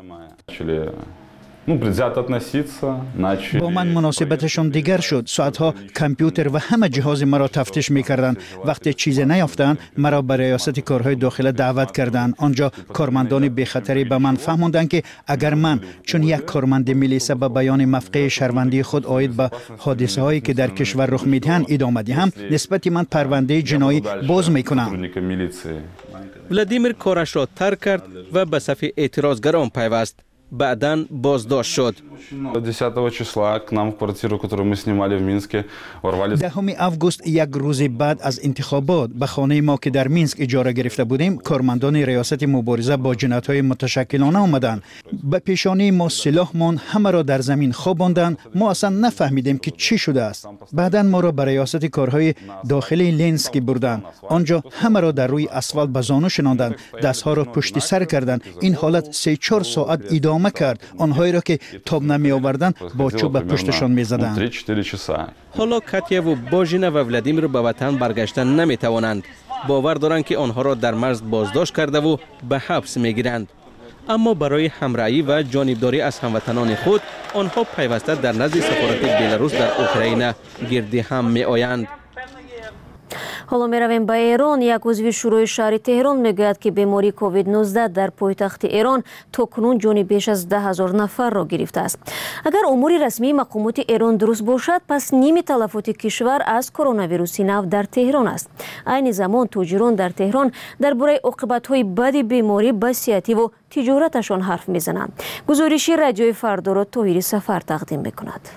[SPEAKER 3] با من مناسبتشان دیگر شد. ساعتها کامپیوتر و همه جهاز مرا تفتیش میکردند. وقتی چیزی نیافتند مرا به ریاست کارهای داخله دعوت کردند. آنجا کارمندان بی‌خطری به من فهماندند که اگر من چون یک کارمند میلیسا به بیان مفقه شهروندی خود عاید به حادثه هایی که در کشور رخ میدهند ادامه دهم، نسبت من پرونده جنایی باز میکنم.
[SPEAKER 9] ولادیمیر کارش را ترک کرد و به صف اعتراضگران پیوست. بعداً بازداشت شد.
[SPEAKER 8] десятого числа к нам в квартиру, которую мы снимали в Минске, ворвались.
[SPEAKER 3] دهم آگوست یک روز بعد از انتخابات به خانه ما که در مینسک اجاره گرفته بودیم، کارمندان ریاست مبارزه با جنایت‌های متشکلانه آمدند. به پیشانی ما سلاحمان همه را در زمین خواباندند. ما اصلا نفهمیدیم که چی شده است. بعداً ما را به ریاست کارهای داخلی لینسک بردند. آنجا همه را در روی اسفالت به زانو شناندند. دستها را پشت سر کردند. این حالت سه چهار ساعت ادامه کرد. آنهایی را که تاب نمی آوردند با چوب پشتشان می زدند.
[SPEAKER 9] حالا کاتیا و باژینا و ولادیمیر به وطن برگشتن نمی توانند. باور دارند که آنها را در مرز بازداشت کرده و به حبس می گیرند. اما برای همراهی و جانبداری از هموطنان خود آنها پیوسته در نزد سفارت بلاروس در اوکراین گرد هم می آیند.
[SPEAKER 1] حالا می رویم به ایران. یک عضو شورای شهر تهران میگوید که بیماری کووید نوزده در پایتخت ایران تاکنون جان بیش از ده هزار نفر را گرفته است. اگر امور رسمی مقامات ایران درست باشد، پس نیم تلفات کشور از کرونا ویروس نو در تهران است. عین زمان تاجران در تهران درباره عاقبت‌های بد بیماری به صحت و تجارتشان حرف میزنند. گزارشی رادیوی فردا را طاهری سفر تقدیم میکند.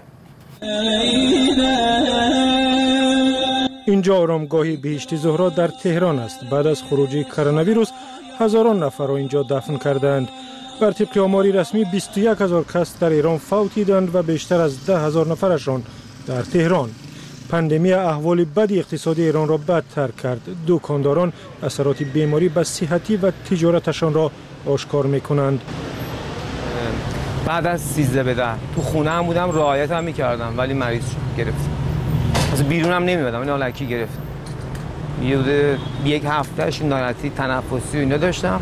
[SPEAKER 12] اینجا آرامگاه بهشتی زهرا در تهران است. بعد از خروجی کرونا ویروس هزاران نفر را اینجا دفن کردند. بر طبق آماری رسمی بیست و یک هزار کس در ایران فوتیدند و بیشتر از ده هزار نفرشان در تهران. پاندمی احوال بد اقتصادی ایران را بدتر کرد. دکانداران اثرات بیماری به صحتی و تجارتشان را آشکار می‌کنند.
[SPEAKER 11] بعد از سیزده به ده تو خونه هم بودم، رعایت هم می‌کردم، ولی مریض شد، گرفت. از بیرون هم نمی‌اومدم، این الکی گرفت. یه یک هفتهش ناراحتی تنفسی و اینا داشتم.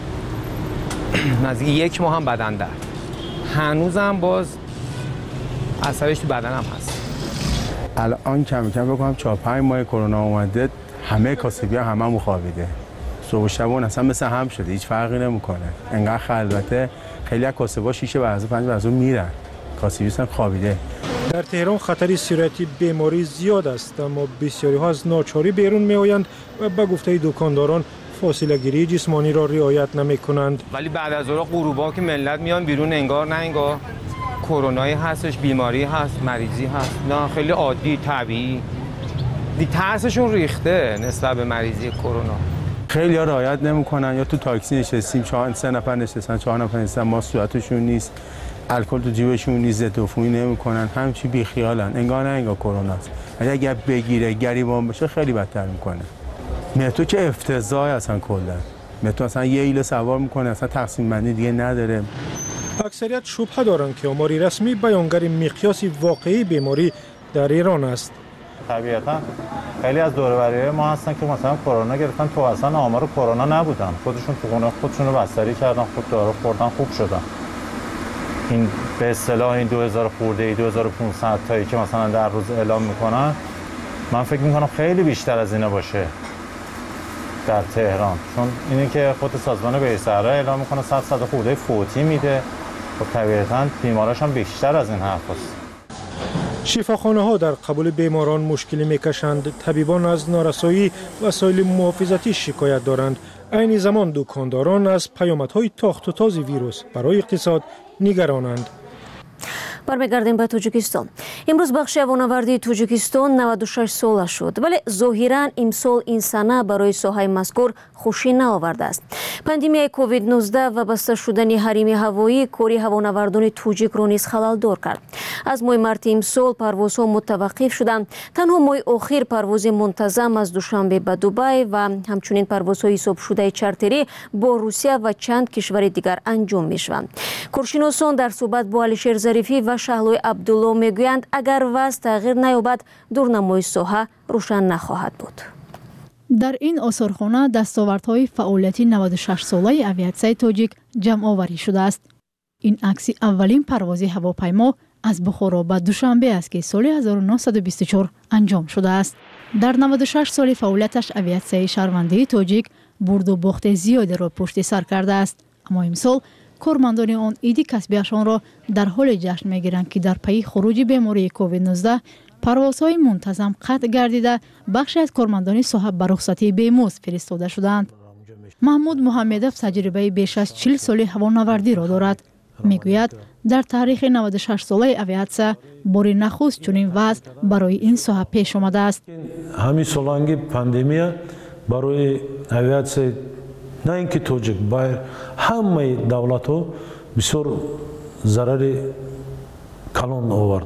[SPEAKER 11] نزدیک یک ماه هم بدن درد. هنوزم باز اثرش تو بدنم هست.
[SPEAKER 13] الان کم کم بکنم چهار پنج ماه کرونا اومده، همه کاسبی ها همه مخابیده. صبح و شبان اصلا مثل هم شده، هیچ فرقی نمیکنه. انقدر خلوته، خیلی از کاسبا شیشه ورزه پنج ورزه میرن. کاسبی اصلا خوابیده.
[SPEAKER 12] در تهران خطر سرایت بیماری زیاد است، اما بسیاری ها از ناچاری بیرون می آیند و به گفته دکانداران فاصله گیری جسمانی را رعایت نمی کنند.
[SPEAKER 11] ولی بعد از اون غروبا که ملت میان بیرون، انگار نه انگار کرونایی هستش، بیماری هست، مریضی هست. نه خیلی عادی، طبیعی. دی ترسشون ریخته نسبت به مریضی کرونا.
[SPEAKER 13] خیلی ها رعایت نمیکنن، یا تو تاکسی نشستیم چهار سه نفر نشستن، چهار نفر نشستن، ما صورتشون نیست، الکل تو جیبشون نیست، ضد عفونی نمیکنن، همچی بی خیالن، انگار نه انگار کرونا است. اگه بگیره گریبان بشه خیلی بدتر میکنه. مترو که افتضاح اصلا کلا. مترو اصلا یه ایله سوار میکنه، اصلا تقسیم بندی دیگه نداره.
[SPEAKER 12] اکثریت شبهه دارند که آماری رسمی بیانگر مقیاس واقعی بیماری در ایران است.
[SPEAKER 15] طبیعتا خیلی از دور و بریای ما هستن که مثلا کرونا گرفتن، تو اصلا آمار کرونا نبودن، خودشون تو خونه خودشون رو بستری کردن، خود دارو خوردن، خوب شدن. این به اصطلاح این دو هزار خورده ای دو هزار و پانصد تایی که مثلا در روز اعلام میکنن، من فکر میکنم خیلی بیشتر از اینا باشه. در تهران، چون اینی که خود سازمان بهسرا اعلام میکنه صد صد خورده فوتی میده، خب طبیعتاً بیماراش هم بیشتر از این حرف هست.
[SPEAKER 12] شفاخانه ها در قبول بیماران مشکلی میکشند. طبیبان از نارسایی وسایل محافظتی شکایت دارند. عین زمان دکانداران از پیامدهای تاخت و تاز ویروس برای اقتصاد نگرانند.
[SPEAKER 1] برمیگردیم به تاجیکستان. امروز بخش هوانوردی تاجیکستان نود و شش ساله شد، ولی ظاهراً امسال این سنه برای ساحه مذکور خوشی نآورده است. پاندمیای کووید نوزده و بسته شدن حریم هوایی کاری هوانوردان تاجیک را نیز خللدار کرد. از ماه مارت امسال پروازها متوقف شدند. تنها ماه آخر پرواز منتظم از دوشنبه به دبی و همچنین پروازهای حساب شده چارتری با روسیه و چند کشور دیگر انجام می‌شوند. کارشناسان در صحبت با علیشیر ظریفی و شهلوی عبدالله میگویند اگر وضع تغییر نیابد دورنمای ساحه روشن نخواهد بود.
[SPEAKER 16] در این آثارخانه دستاوردهای فعالیتی نود و شش ساله اویاتسای تاجیک جمع آوری شده است. این عکس اولین پرواز هواپیما از بخارا به دوشنبه است که سال هزار و نهصد و بیست و چهار انجام شده است. در نود و شش سال فعالیتش اویاتسای شهروندی تاجیک برد و باخت زیادی را پشت سر کرده است، اما امسال کارمندان آن عید کسبیشان را در حال جشن میگیرند که در پی خروج بیماری کووید نوزده پروازهای منتظم قطع گردیده بخشی از کارمندان صاحب به رخصتی بیمزد فرستاده شدند. محمود محمدوف تجربه بیش از چهل سال هوانوردی را دارد. میگوید در تاریخ نود و شش ساله اویاتسا بار نخست چنین وضع برای این ساحه پیش آمده است.
[SPEAKER 14] همین سالانگی پاندمی برای اویاتسا نه اینکه تاجیک باید همه دولت ها بسیار ضرر کلان آورد.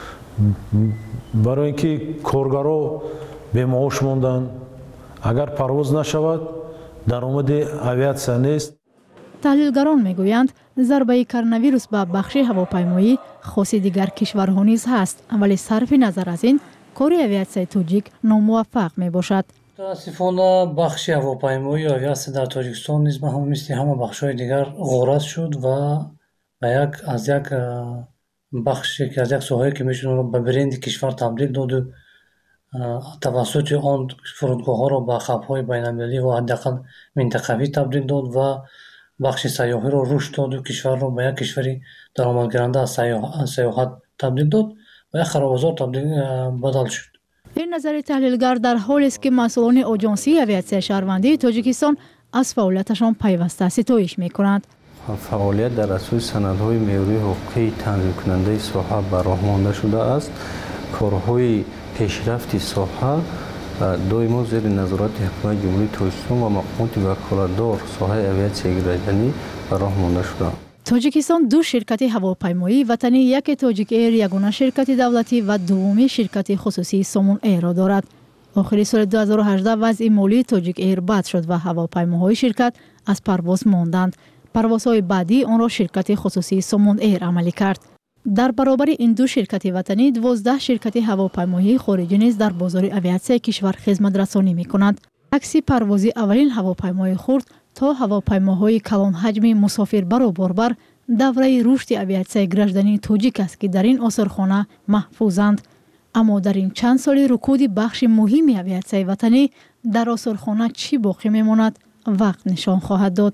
[SPEAKER 14] برای اینکه کارگرها به معاش ماندن، اگر پرواز نشود درآمد اویاتسا نیست.
[SPEAKER 16] تحلیلگران میگویند ضربه کرونا ویروس به بخش هواپیمایی خاص دیگر کشورها نیز هست، ولی صرف نظر از این کار اویاتسای تاجیک ناموفق می باشد.
[SPEAKER 17] متاسفانه بخش هواپیمایی اویاتسا در تاجیکستان نیز به هم مثل همه بخش‌های دیگر غارت شد و به یک از یک بخشی که از یک ساحه‌ای که میشه رو به برند کشور تبدیل داد و توسط آن فرودگاه‌ها را به خط‌های بین‌المللی و حداقل منطقوی تبدیل داد و بخش سیاحی را رشد داد و کشور را به یک کشوری درآمدگرنده از سیاحت تبدیل داد و یک خراب‌آزار تبدیل بدل شد.
[SPEAKER 16] این نظر تحلیلگر در حالی است که مسئولان آژانسی اویاتسای شهروندی تاجیکستان از فعالیتشان پیوسته ستایش می‌کنند.
[SPEAKER 19] فعالیت در اساس سندهای معیاری حقوقی تنظیم کننده ساحه به راه مانده شده است. کارهای پیشرفت ساحه دائما زیر نظارت حکومت جمهوری تاجیکستان و مقامات وکالتدار ساحه اویاتسای گردنی به راه مانده شده.
[SPEAKER 16] تاجیکستان دو شرکت هواپیمایی وطنی، یک تاجیک ایر یگانه شرکت دولتی و دومی شرکت خصوصی سامون ایر را دارد. آخر سال دو هزار و هجده وضع مالی تاجیک ایر بد شد و هواپیماهای شرکت از پرواز ماندند. پروازهای بعدی آن را شرکت خصوصی سامون ایر عملی کرد. در برابر این دو شرکت وطنی دوازده شرکت هواپیمایی خارجی نیز در بازار اویاتسای کشور خدمت رسانی می‌کنند. عکس پروازی اولین هواپیمای خرد تا هواپیماهای کلان حجم مسافربر و باربر دوره رشد اویاتسای گردنی تاجیک است که در این آثارخانه محفوظند. اما در این چند سال رکود بخش مهمی اویاتسای وطنی در آثارخانه چی باقی میماند وقت نشان خواهد داد.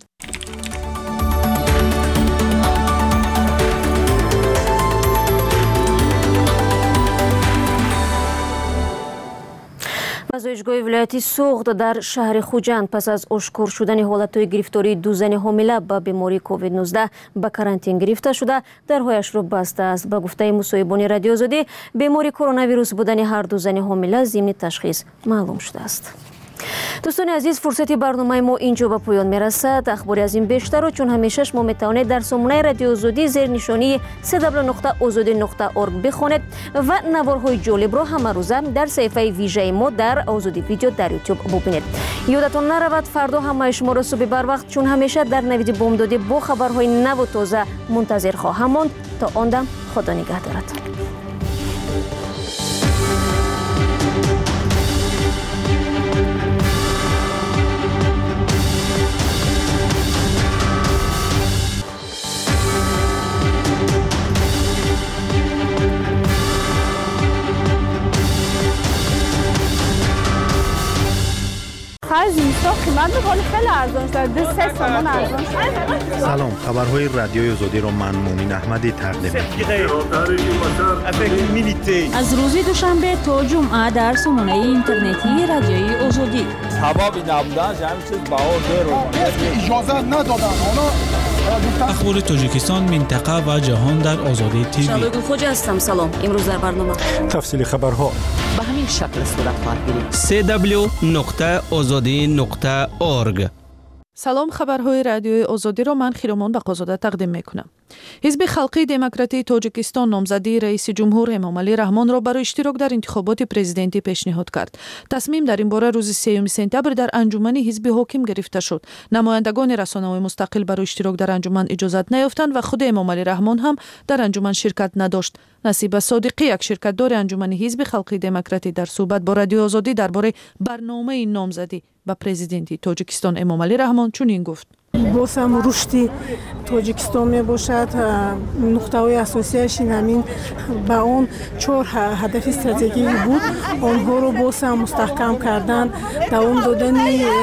[SPEAKER 1] پژوهشگاه ولایتی سوخت در شهر خوجند پس از آشکار شدن حالتهای گرفتاری دو زن حامله با بیماری کووید نوزده به کرانتین گرفته شده درهایش را بسته است. به گفته مصاحبان رادیو آزادی بیماری کرونا ویروس بودن هر دو زن حامله ضمن تشخیص معلوم شده است. دوستان عزیز، فرصتی برنامه ما اینجا به پایان میرسد. اخباری از این بیشتر و چون همیشه شما میتوانید در سامانه رادیو آزادی زیر نشانی دبلیو نقطه آزادی نقطه اورگ بخوانید و نوارهای جالب را همه روزه در صفحه ویژه ما در آزادی ویدیو در یوتیوب ببینید. یادتان نرود فردا همه شما را صبح بر وقت چون همیشه در نوید بامدادی با خبرهای نو و تازه منتظر خواهم ماند. تا آن دم خدا نگهدارتان.
[SPEAKER 5] هوای زمستان قیمت میکنه خیلی ارزان شده، سه تومان ارزان شده.
[SPEAKER 6] سلام، خبرهای رادیوی آزادی را من مومین احمدی تقدیم می‌کنم.
[SPEAKER 25] از روز دوشنبه تا جمعه در سامانه اینترنتی رادیوی آزادی.
[SPEAKER 20] سبب نبودن همین چیز بهار داره. اجازه ندادن اونا.
[SPEAKER 4] اخبار تاجیکستان، منطقه و جهان در آزادی تیوی.
[SPEAKER 1] شادو خوج هستم. سلام. امروز در برنامه
[SPEAKER 12] تفصیل خبرها
[SPEAKER 25] به همین شکل صورت خواهد گرفت.
[SPEAKER 9] سی دبلیو نقطه آزادی نقطه اورگ.
[SPEAKER 21] سلام، خبرهای رادیوی آزادی را من خیرمان بقازاده تقدیم میکنم. حزب خلقی دموکراتی تاجیکستان نامزدی رئیس جمهور امامعلی رحمان را برای اشتراک در انتخابات پرزیدنتی پیشنهاد کرد. تصمیم در این باره روز سوم سپتامبر در انجمن حزب حاکم گرفته شد. نمایندگان رسانه‌های مستقل برای اشتراک در انجمن اجازت نیافتند و خود امامعلی رحمان هم در انجمن شرکت نداشت. نصیب صادقی، یک شرکت‌دار انجمن حزب خلقی دموکراتی، در صحبت با رادیو آزادی درباره برنامه نامزدی به پرزیدنتی تاجیکستان امامعلی رحمان چنین گفت:
[SPEAKER 2] باز هم رشد تاجیکستان می باشد. نقطه های اساسیش همین با اون چهار هدف استراتژیکی بود، آنها رو باز هم مستحکم کردن، دوام دادن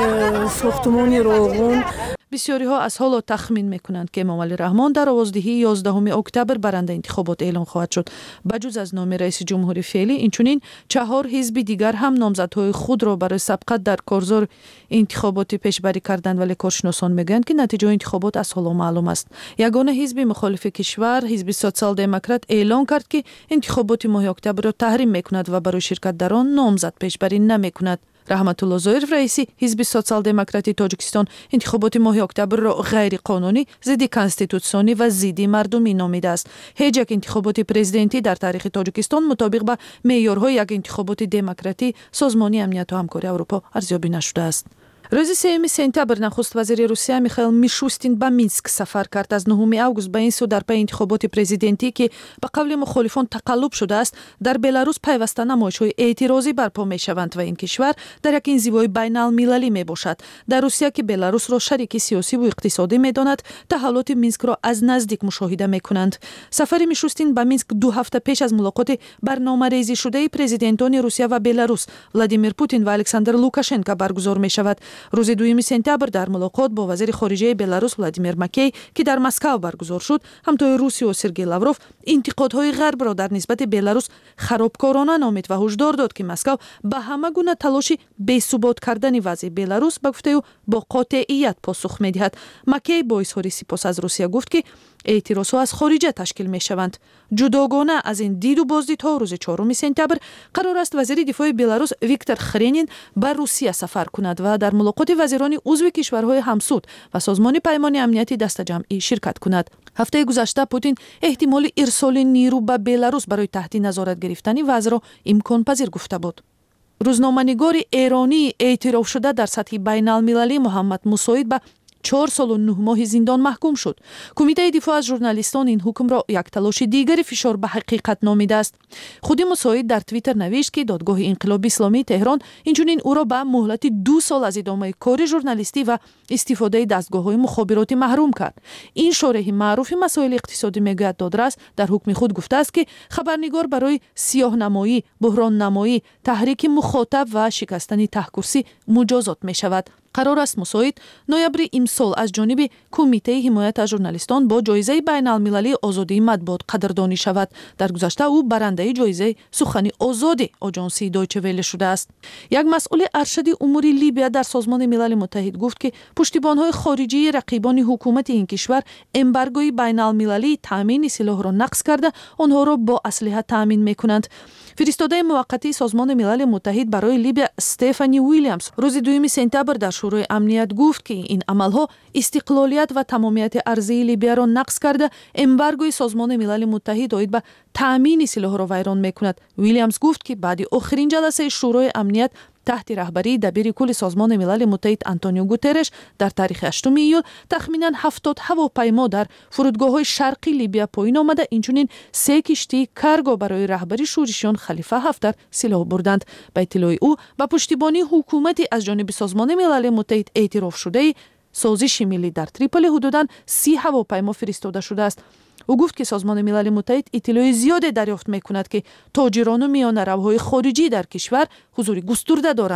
[SPEAKER 2] ساختمان روغن.
[SPEAKER 21] بسیاری ها از حالا تخمین میکنند که امامعلی رحمان در آوازدهی یازدهم اکتبر برنده انتخابات اعلام خواهد شد. بجز از نام رئیس جمهور فعلی، اینچنین چهار حزب دیگر هم نامزدهای خود را برای سبقت در کارزار انتخاباتی پیشبری کردند، ولی کارشناسان میگویند که نتیجه انتخابات از حالا معلوم است. یگانه حزب مخالف کشور، حزب سوسیال دموکرات، اعلام کرد که انتخابات ماه اکتبر را تحریم میکند و برای شرکت در آن نامزد پیشبری نمیکند. رحمت الله ظاهر، رئیس حزب سوسیال دموکراتی تاجیکستان، انتخابات ماه اکتبر را غیر قانونی، ضد کنستیتوسیونی و ضد مردمی نامیده است. هیچ یک انتخابات پرزیدنتی در تاریخ تاجیکستان مطابق با معیارهای یک انتخابات دموکراتی سازمان امنیت و همکاری اروپا ارزیابی نشده است. روز سوم سپتامبر نخست وزیر روسیه میخائیل میشوستین به مینسک سفر کرد. از نهم آگوست به این سو در پی انتخابات پرزیدنتی که به قول مخالفان تقلب شده است، در بلاروس پیوسته نمایش‌های اعتراضی برپا میشوند و این کشور در یک انزوای بین المللی میباشد. در روسیه که بلاروس را شریک سیاسی و اقتصادی میداند، تحولات مینسک را از نزدیک مشاهده میکنند. سفر میشوستین به مینسک دو هفته پیش از ملاقات برنامه‌ریزی شده پرزیدنتان روسیه و بلاروس، ولادیمیر پوتین و الکساندر لوکاشنکو برگزار میشود. روز دوم سپتامبر در ملاقات با وزیر خارجه بلاروس ولادیمیر مکی که در مسکو برگزار شد، همتای روسیه و سرگئی لاوروف انتقادهای غرب را در نسبت بلاروس خرابکارانه نامید و هشدار داد که مسکو به همه گونه تلاش بی‌ثبات کردن وضع بلاروس به گفته او با قاطعیت پاسخ می‌دهد. مکی با اظهار سپاس از روسیه گفت که اعتراضها از خارجه تشکیل می شوند. جداگانه از این دید و بازدیدها روز چهارم سپتامبر قرار است وزیر دفاع بلاروس ویکتور خرینین به روسیه سفر کند و در ملاقات وزیران عضو کشورهای همسود و سازمان پیمان امنیتی دست جمعی شرکت کند. هفته گذشته پوتین احتمال ارسال نیرو به بلاروس برای تحت نظارت گرفتن وضع را امکان پذیر گفته بود. روزنامه‌نگار ایرانی اعتراف شده در سطح بین المللی محمد موسوید به چهار سال و نه ماه زندان محکوم شد. کمیته دفاع از ژورنالیستان این حکم را یک تلاش دیگری فشار به حقیقت نامیده است. خود موسوید در توییتر نوشت که دادگاه انقلاب اسلامی تهران اینچنین او را به مهلت دو سال از ادامه کار ژورنالیستی و استفاده دستگاه‌های مخابراتی محروم کرد. این شارح معروف مسائل اقتصادی میگوید دادرس در حکم خود گفته است که خبرنگار برای سیاه‌نمایی، بحران نمایی، تحریک مخاطب و شکستن تحکرسی مجازات می شود. قرار است موسوید نوامبر امسال از جانب کمیته حمایت از ژورنالیستان با جایزه بین المللی آزادی مطبوعات قدردانی شود. در گذشته او برنده جایزه سخن آزاد آژانس دویچه وله شده است. یک مسئول ارشد امور لیبیا در سازمان ملل متحد گفت که پشتیبان‌های خارجی رقیبان حکومت این کشور امبارگوی بین المللی تامین سلاح را نقض کرده آنها را با اسلحه تامین می‌کنند. فرستاده موقتی سازمان ملل متحد برای لیبیا استفانی ویلیامز روز دوم سپتامبر در شورای امنیت گفت که این عملها استقلالیت و تمامیت ارضی لیبیا را نقض کرده امبارگوی سازمان ملل متحد عاید به تامین سلاح را ویران میکند. ویلیامز گفت که بعد آخرین جلسه شورای امنیت تحت رهبری دبیر کل سازمان ملل متحد آنتونیو گوترش در تاریخ هشتم ایول تخمیناً هفتاد هواپیما در فرودگاه‌های شرقی لیبیا پایین آمده. اینچنین سه کشتی کارگو برای رهبری شورشیان خلیفه هفتر سلاح بردند. به اطلاع او با پشتیبانی حکومتی از جانب سازمان ملل متحد اعتراف شده سازش ملی در تریپولی حدوداً سی هواپیما فرستاده شده است. او گفت که سازمان ملل متحد اطلاع زیادی دریافت می‌کند که تاجران و میانه‌روهای خارجی در کشور حضور گسترده دارند.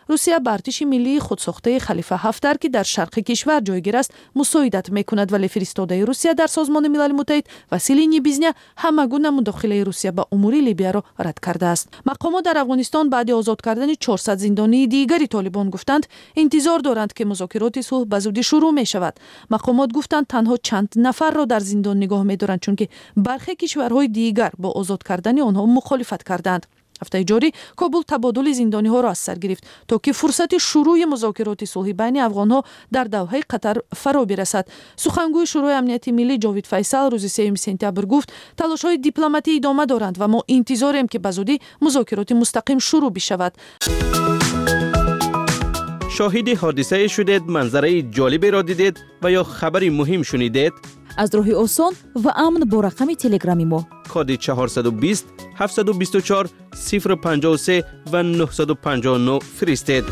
[SPEAKER 21] روسیه به ارتش ملی خودساخته خلیفه هفتر که در شرق کشور جایگیر است مساعدت میکند، ولی فرستاده روسیه در سازمان ملل متحد واسیلی نبیزنیا همگونه مداخله روسیه به امور لیبیا را رد کرده است. مقامات در افغانستان بعد آزاد کردن چهارصد زندانی دیگری طالبان گفتند انتظار دارند که مذاکرات صلح به زودی شروع می شود. مقامات گفتند تنها چند نفر را در زندان نگاه می دارند چون که برخی کشورهای دیگر با آزاد کردن آنها مخالفت کردند. هفته جاری کابل تبادل زندانی ها را از سر گرفت تا که فرصت شروع مذاکرات صلحی بین افغان ها در دوحه قطر فرا برسد. سخنگوی شورای امنیت ملی جاوید فیصل روز سوم سپتامبر گفت تلاش های دیپلماتی ادامه دارند و ما انتظاریم که بزودی مذاکرات مستقیم شروع بشود.
[SPEAKER 9] شاهد حادثه شدید، منظره جالبی را دیدید و یا خبری مهم شنیدید؟
[SPEAKER 25] از راه آسان و امن با رقم تلگرامی ما
[SPEAKER 9] کد چهارصد و بیست هفتصد و بیست و چهار صفر پنجاه و سه و نهصد و پنجاه و نه فرستید.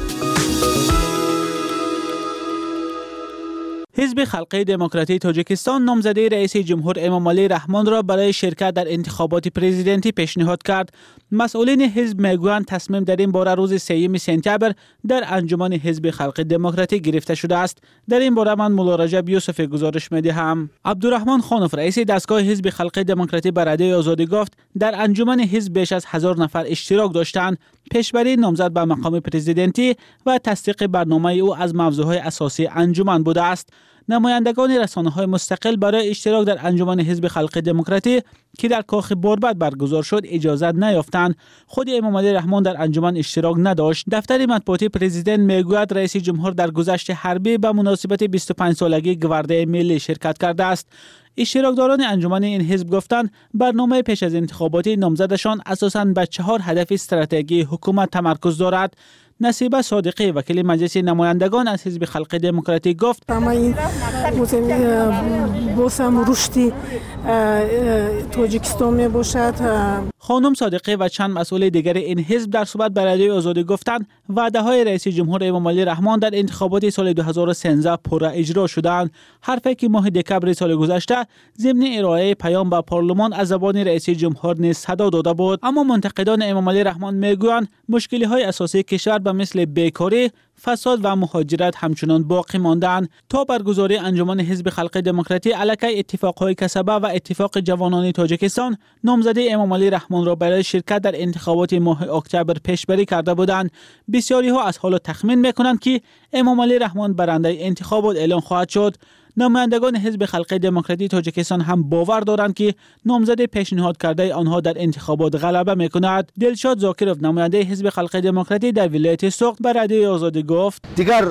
[SPEAKER 4] حزب خلق دموکراتی تاجیکستان نامزده رئیس جمهور امامعلی رحمان را برای شرکت در انتخابات پرزیدنتی پیشنهاد کرد. مسئولین حزب میگویند تصمیم در این باره روز سوم سپتامبر در انجمن حزب خلق دموکراتی گرفته شده است. در این باره من مولا رجب یوسف گزارش می‌دهم. عبدالرحمن خانوف رئیس دستگاه حزب خلق دموکراتی بر رادیوی آزادی گفت در انجمن حزب بیش از هزار نفر اشتراک داشتند. پیشبری نامزد به مقام پرزیدنتی و تصدیق برنامه او از موضوعهای اساسی انجمن بوده است. نمایندگان رسانه‌های مستقل برای اشتراک در انجمن حزب خلق دموکراتی که در کاخ باربد برگزار شد اجازه نیافتند. خود امامعلی رحمان در انجمن اشتراک نداشت. دفتر مطبوعاتی پرزیدنت میگوید رئیس جمهور در گذشت حربی به مناسبت بیست و پنج سالگی گوارده ملی شرکت کرده است. اشتراکداران انجمن این حزب گفتند برنامه پیش از انتخاباتی نامزدشان اساساً به چهار هدف استراتژی حکومت تمرکز دارد. نصیبه صادقی وکیل مجلس نمایندگان از حزب خلق دموکراتی گفت
[SPEAKER 2] اما این باسم رشدی تاجیکستان می باشد.
[SPEAKER 4] خانم صادقی و چند مسئول دیگر این حزب در صحبت با رادیوی آزادی گفتند وعده های رئیس جمهور امامعلی رحمان در انتخابات سال دو هزار و سیزده پورا اجرا شدند. حرفی که ماه دکمبر سال گذشته ضمن ارائه پیام به پارلمان از زبان رئیس جمهور نیز صدا داده بود. اما منتقدان امامعلی رحمان میگویند مشکلی های اساسی کشور به مثل بیکاری، فساد و مهاجرت همچنان باقی ماندند. تا برگزاری انجمن حزب خلق دموکراتی علیه اتفاقهای کسبه و اتفاق جوانان تاجیکستان نامزده امامعلی رحمان را برای شرکت در انتخابات ماه اکتبر پیشبری کرده بودند. بسیاری ها از حال تخمین میکنند که امامعلی رحمان برنده انتخابات اعلام خواهد شد. نمایندگان حزب خلق دموکراتی تاجیکستان هم باور دارند که نامزد پیشنهاد کرده آنها در انتخابات غلبه میکند. دلشاد زاکرов نماینده حزب خلق دموکراتی در ولایت سوخت به رادیوی آزادی گفت
[SPEAKER 7] دیگر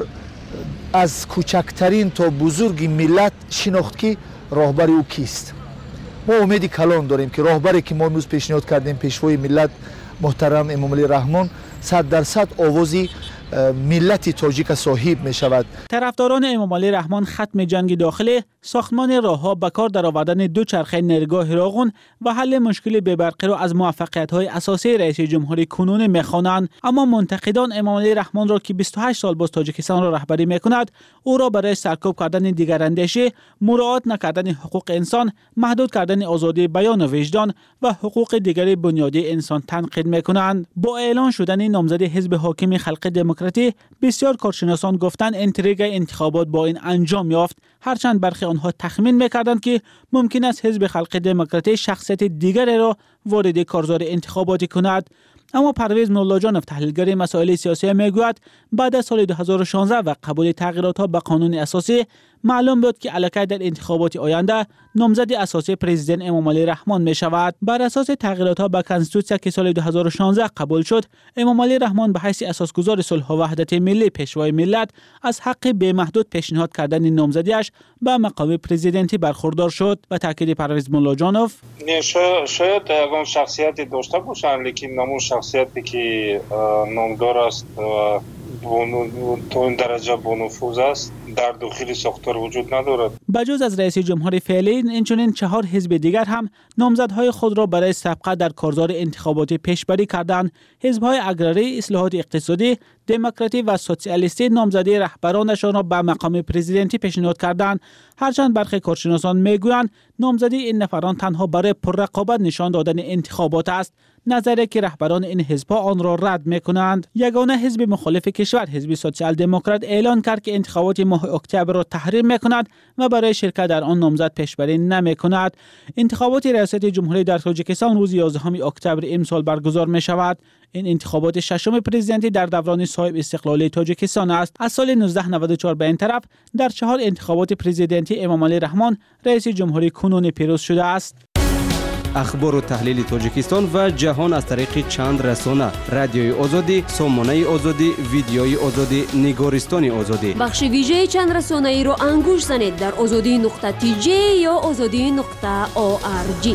[SPEAKER 7] از کوچکترین تا بزرگ ملت شناخت که راهبر او کیست. ما امیدی کلان داریم که راهبری که ما امروز پیشنهاد کردیم پیشوای ملت محترم امامعلی رحمان صد درصد آوازی ملت تاجیک صاحب می شود.
[SPEAKER 4] طرفداران امامعلی رحمان ختم جنگ داخلی، ساختمان راهها، به کار درآوردن دو چرخه نیروگاه راغون و حل مشکل بی‌برقی را از موفقیت‌های اساسی رئیس جمهوری کنونی می‌خوانند. اما منتقدان امامعلی رحمان را که بیست و هشت سال باز تاجیکستان را رهبری می‌کند، او را برای سرکوب کردن دیگراندیشی، مراعات نکردن حقوق انسان، محدود کردن آزادی بیان و وجدان و حقوق دیگر بنیادی انسان تنقید می‌کنند. با اعلان شدن نامزد حزب حاکم خلق دموکراتی بسیار کارشناسان گفتند انتریگ انتخابات با این انجام یافت، هرچند برخی آنها تخمین می‌کردند که ممکن است حزب خلق دموکراتی شخصیت دیگری را وارد کارزار انتخاباتی کند. اما پرویز مولاجانوف تحلیلگر مسائل سیاسی میگوید بعد از سال دو هزار و شانزده و قبول تغییرات به قانون اساسی معلوم بود که علاقه در انتخابات آینده نامزد اساسی پرزیدنت امامعلی رحمان می شود. بر اساس تغییرات به کنستیتوسیون که سال دو هزار و شانزده قبول شد، امامعلی رحمان به حیث اساسگزار صلح و وحدت ملی پیشوای ملت از حق بی‌محدود پیشنهاد کردن نامزدیش به مقام پرزیدنتی برخوردار شد. و تاکید پرویز مولاجانوف
[SPEAKER 10] شاید اون شخصیتی داشته باشند لیکن نمون شخصیتی که نامدار است و تا این درجه با نفوذ است در داخل ساختار وجود ندارد.
[SPEAKER 4] بجز از رئیس جمهور فعلی، اینچنین چهار حزب دیگر هم نامزدهای خود را برای سبقت در کارزار انتخاباتی پیشبری کردند. حزب‌های اگراری، اصلاحات اقتصادی، دموکراتی و سوسیالیستی نامزدی رهبرانشان را به مقام پرزیدنتی پیشنهاد کردند. هرچند برخی کارشناسان میگویند نامزدی این نفران تنها برای پررقابت نشان دادن انتخابات است، نظری که رهبران این حزب‌ها آن را رد می‌کنند. یگانه حزب مخالف کشور، حزب سوسیال دموکرات، اعلان کرد که انتخابات ماه اکتبر را تحریم می‌کند و برای شرکت در آن نامزد پیشبری نمی‌کند. انتخابات ریاست جمهوری در تاجیکستان روز یازدهم اکتبر امسال برگزار می‌شود. این انتخابات ششم پرزیدنتی در دوران صاحب استقلالی تاجیکستان است. از سال نوزده نود و چهار به این طرف در چهار انتخابات پرزیدنتی امامعلی رحمان رئیس جمهوری کنونی پیروز شده است.
[SPEAKER 8] اخبار و تحلیل تاجیکستان و جهان از طریق چند رسانه: رادیوی آزادی، سامانه آزادی، ویدیوی آزادی، نگارستان آزادی.
[SPEAKER 1] بخش ویژه چند رسانه ای را انگوش زنید در آزادی نقطه تی جی یا آزادی نقطه او آر جی.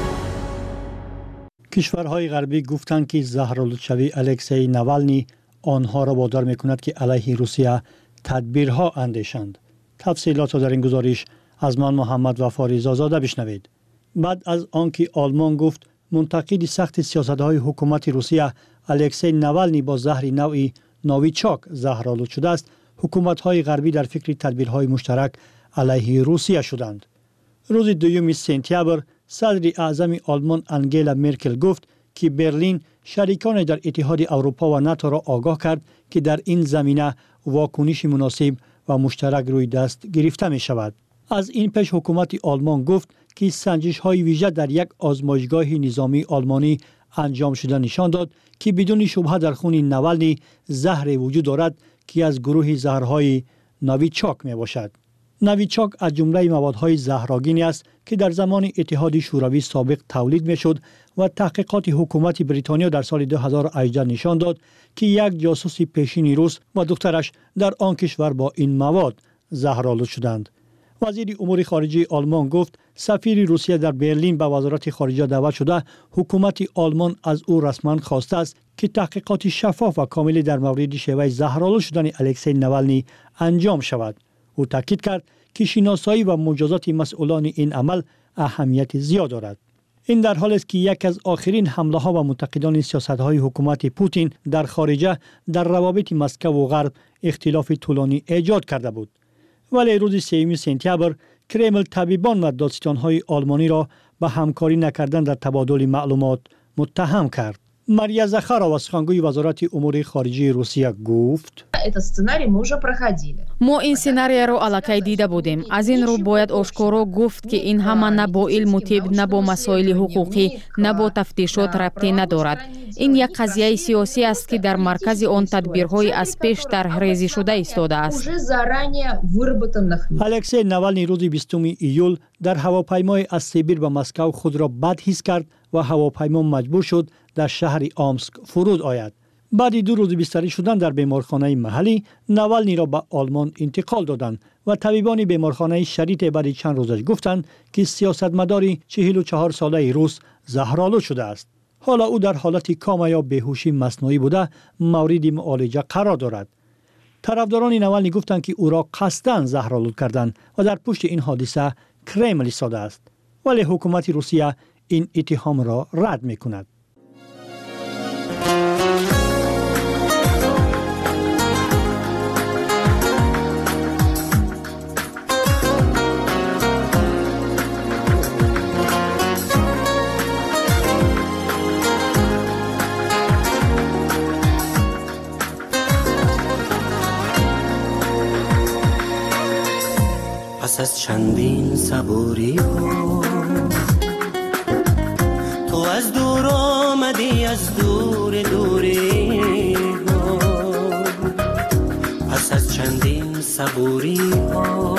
[SPEAKER 18] کشورهای غربی گفتند که زهرالودشوی الکسی ناوالنی آنها را وادار می‌کند که علیه روسیه تدبیرها اندیشند. تفصیلات را در این گزارش از من محمد وفاری زازاده بشنوید. بعد از آنکه آلمان گفت منتقد سخت سیاست‌های حکومت روسیه الکسی ناوالنی با زهر نوعی نویچاک زهرآلود شده است، حکومت‌های غربی در فکر تدبیرهای مشترک علیه روسیه شدند. روز دوم سپتامبر صدر اعظم آلمان انگلا مرکل گفت که برلین شریکان در اتحاد اروپا و ناتو را آگاه کرد که در این زمینه واکنش مناسب و مشترک روی دست گرفته می شود. از این پیش حکومت آلمان گفت که سنجش های ویژه در یک آزمایشگاه نظامی آلمانی انجام شده نشان داد که بدون شبهه در خون ناوالنی زهر وجود دارد که از گروه زهرهای نویچاک می باشد. نویچاک از جمله موادهای زهرآگینی است که در زمان اتحاد شوروی سابق تولید می شد و تحقیقات حکومت بریتانیا در سال دو هزار و هجده نشان داد که یک جاسوس پیشین روس و دخترش در آن کشور با این مواد زهرآلود شدند. وزیر امور خارجه آلمان گفت سفیر روسیه در برلین به وزارت خارجه دعوت شده حکومت آلمان از او رسما خواسته است که تحقیقات شفاف و کامل در مورد شیوه زهرآلود شدن الکسی ناوالنی انجام شود. او تاکید کرد که شناسایی و مجازات مسئولان این عمل اهمیت زیاد دارد. این در حالی است که یک از آخرین حمله ها و منتقدان سیاست های حکومت پوتین در خارجه در روابط مسکو و غرب اختلاف طولانی ایجاد کرده بود. ولی روز سوم سپتامبر کرمل طبیبان و دادستان‌های آلمانی را به همکاری نکردن در تبادل معلومات متهم کرد. ماریا زخارова سخنگوی وزارت امور خارجه روسیه گفت:
[SPEAKER 22] ما این سناریو را الکی دیده بودیم. از این رو باید آشکارا گفت که این همه نه با علم و طب، نه با مسائل حقوقی، نه با تفتیشات ربطی ندارد. این یک قضیه سیاسی است که در مرکز آن تدبیرهای از پیش طرحریزی شده ایستاده است.
[SPEAKER 18] الکسی ناوالنی روز بیستم ایول در هواپیمای از سیبیر به مسکو خود را بدحس کرد و هواپیما مجبور شد در شهر آمسک فرود آید. بعد دو روز بستری شدن در بیمارخانه محلی، ناوالنی را به آلمان انتقال دادند و طبیبان بیمارخانه شریط بعد چند روزش گفتند که سیاستمداری چهل و چهار ساله روس زهرآلود شده است. حالا او در حالت کام یا بیهوشی مصنوعی بوده مورد معالجه قرار دارد. طرفداران ناوالنی گفتند که او را قصداً زهرآلود کردند و در پشت این حادثه کرمل ایستاده است. ولی حکومت روسیه این اتهام را رد می‌کند.
[SPEAKER 23] پس از چندین صبوری ها تو از دور آمدی، از دور دوری ها. پس از چندین صبوری ها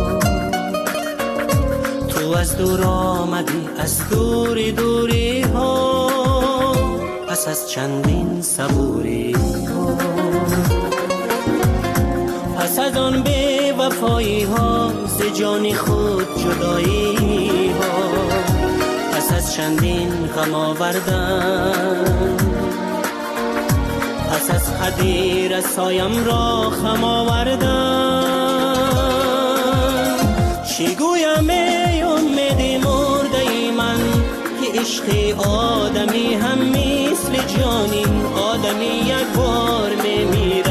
[SPEAKER 23] تو از دور آمدی، از دور دوری ها. پس از چندین صبوری ها، پس از آن بی وفایی ها، ز جان خود جدایی ها. پس از چندین غم آوردن، پس از قدیر سایم را خم آوردن. چی گویم ای امید مرده من که عشق آدمی هم مثل جانین آدمی یک بار میمیره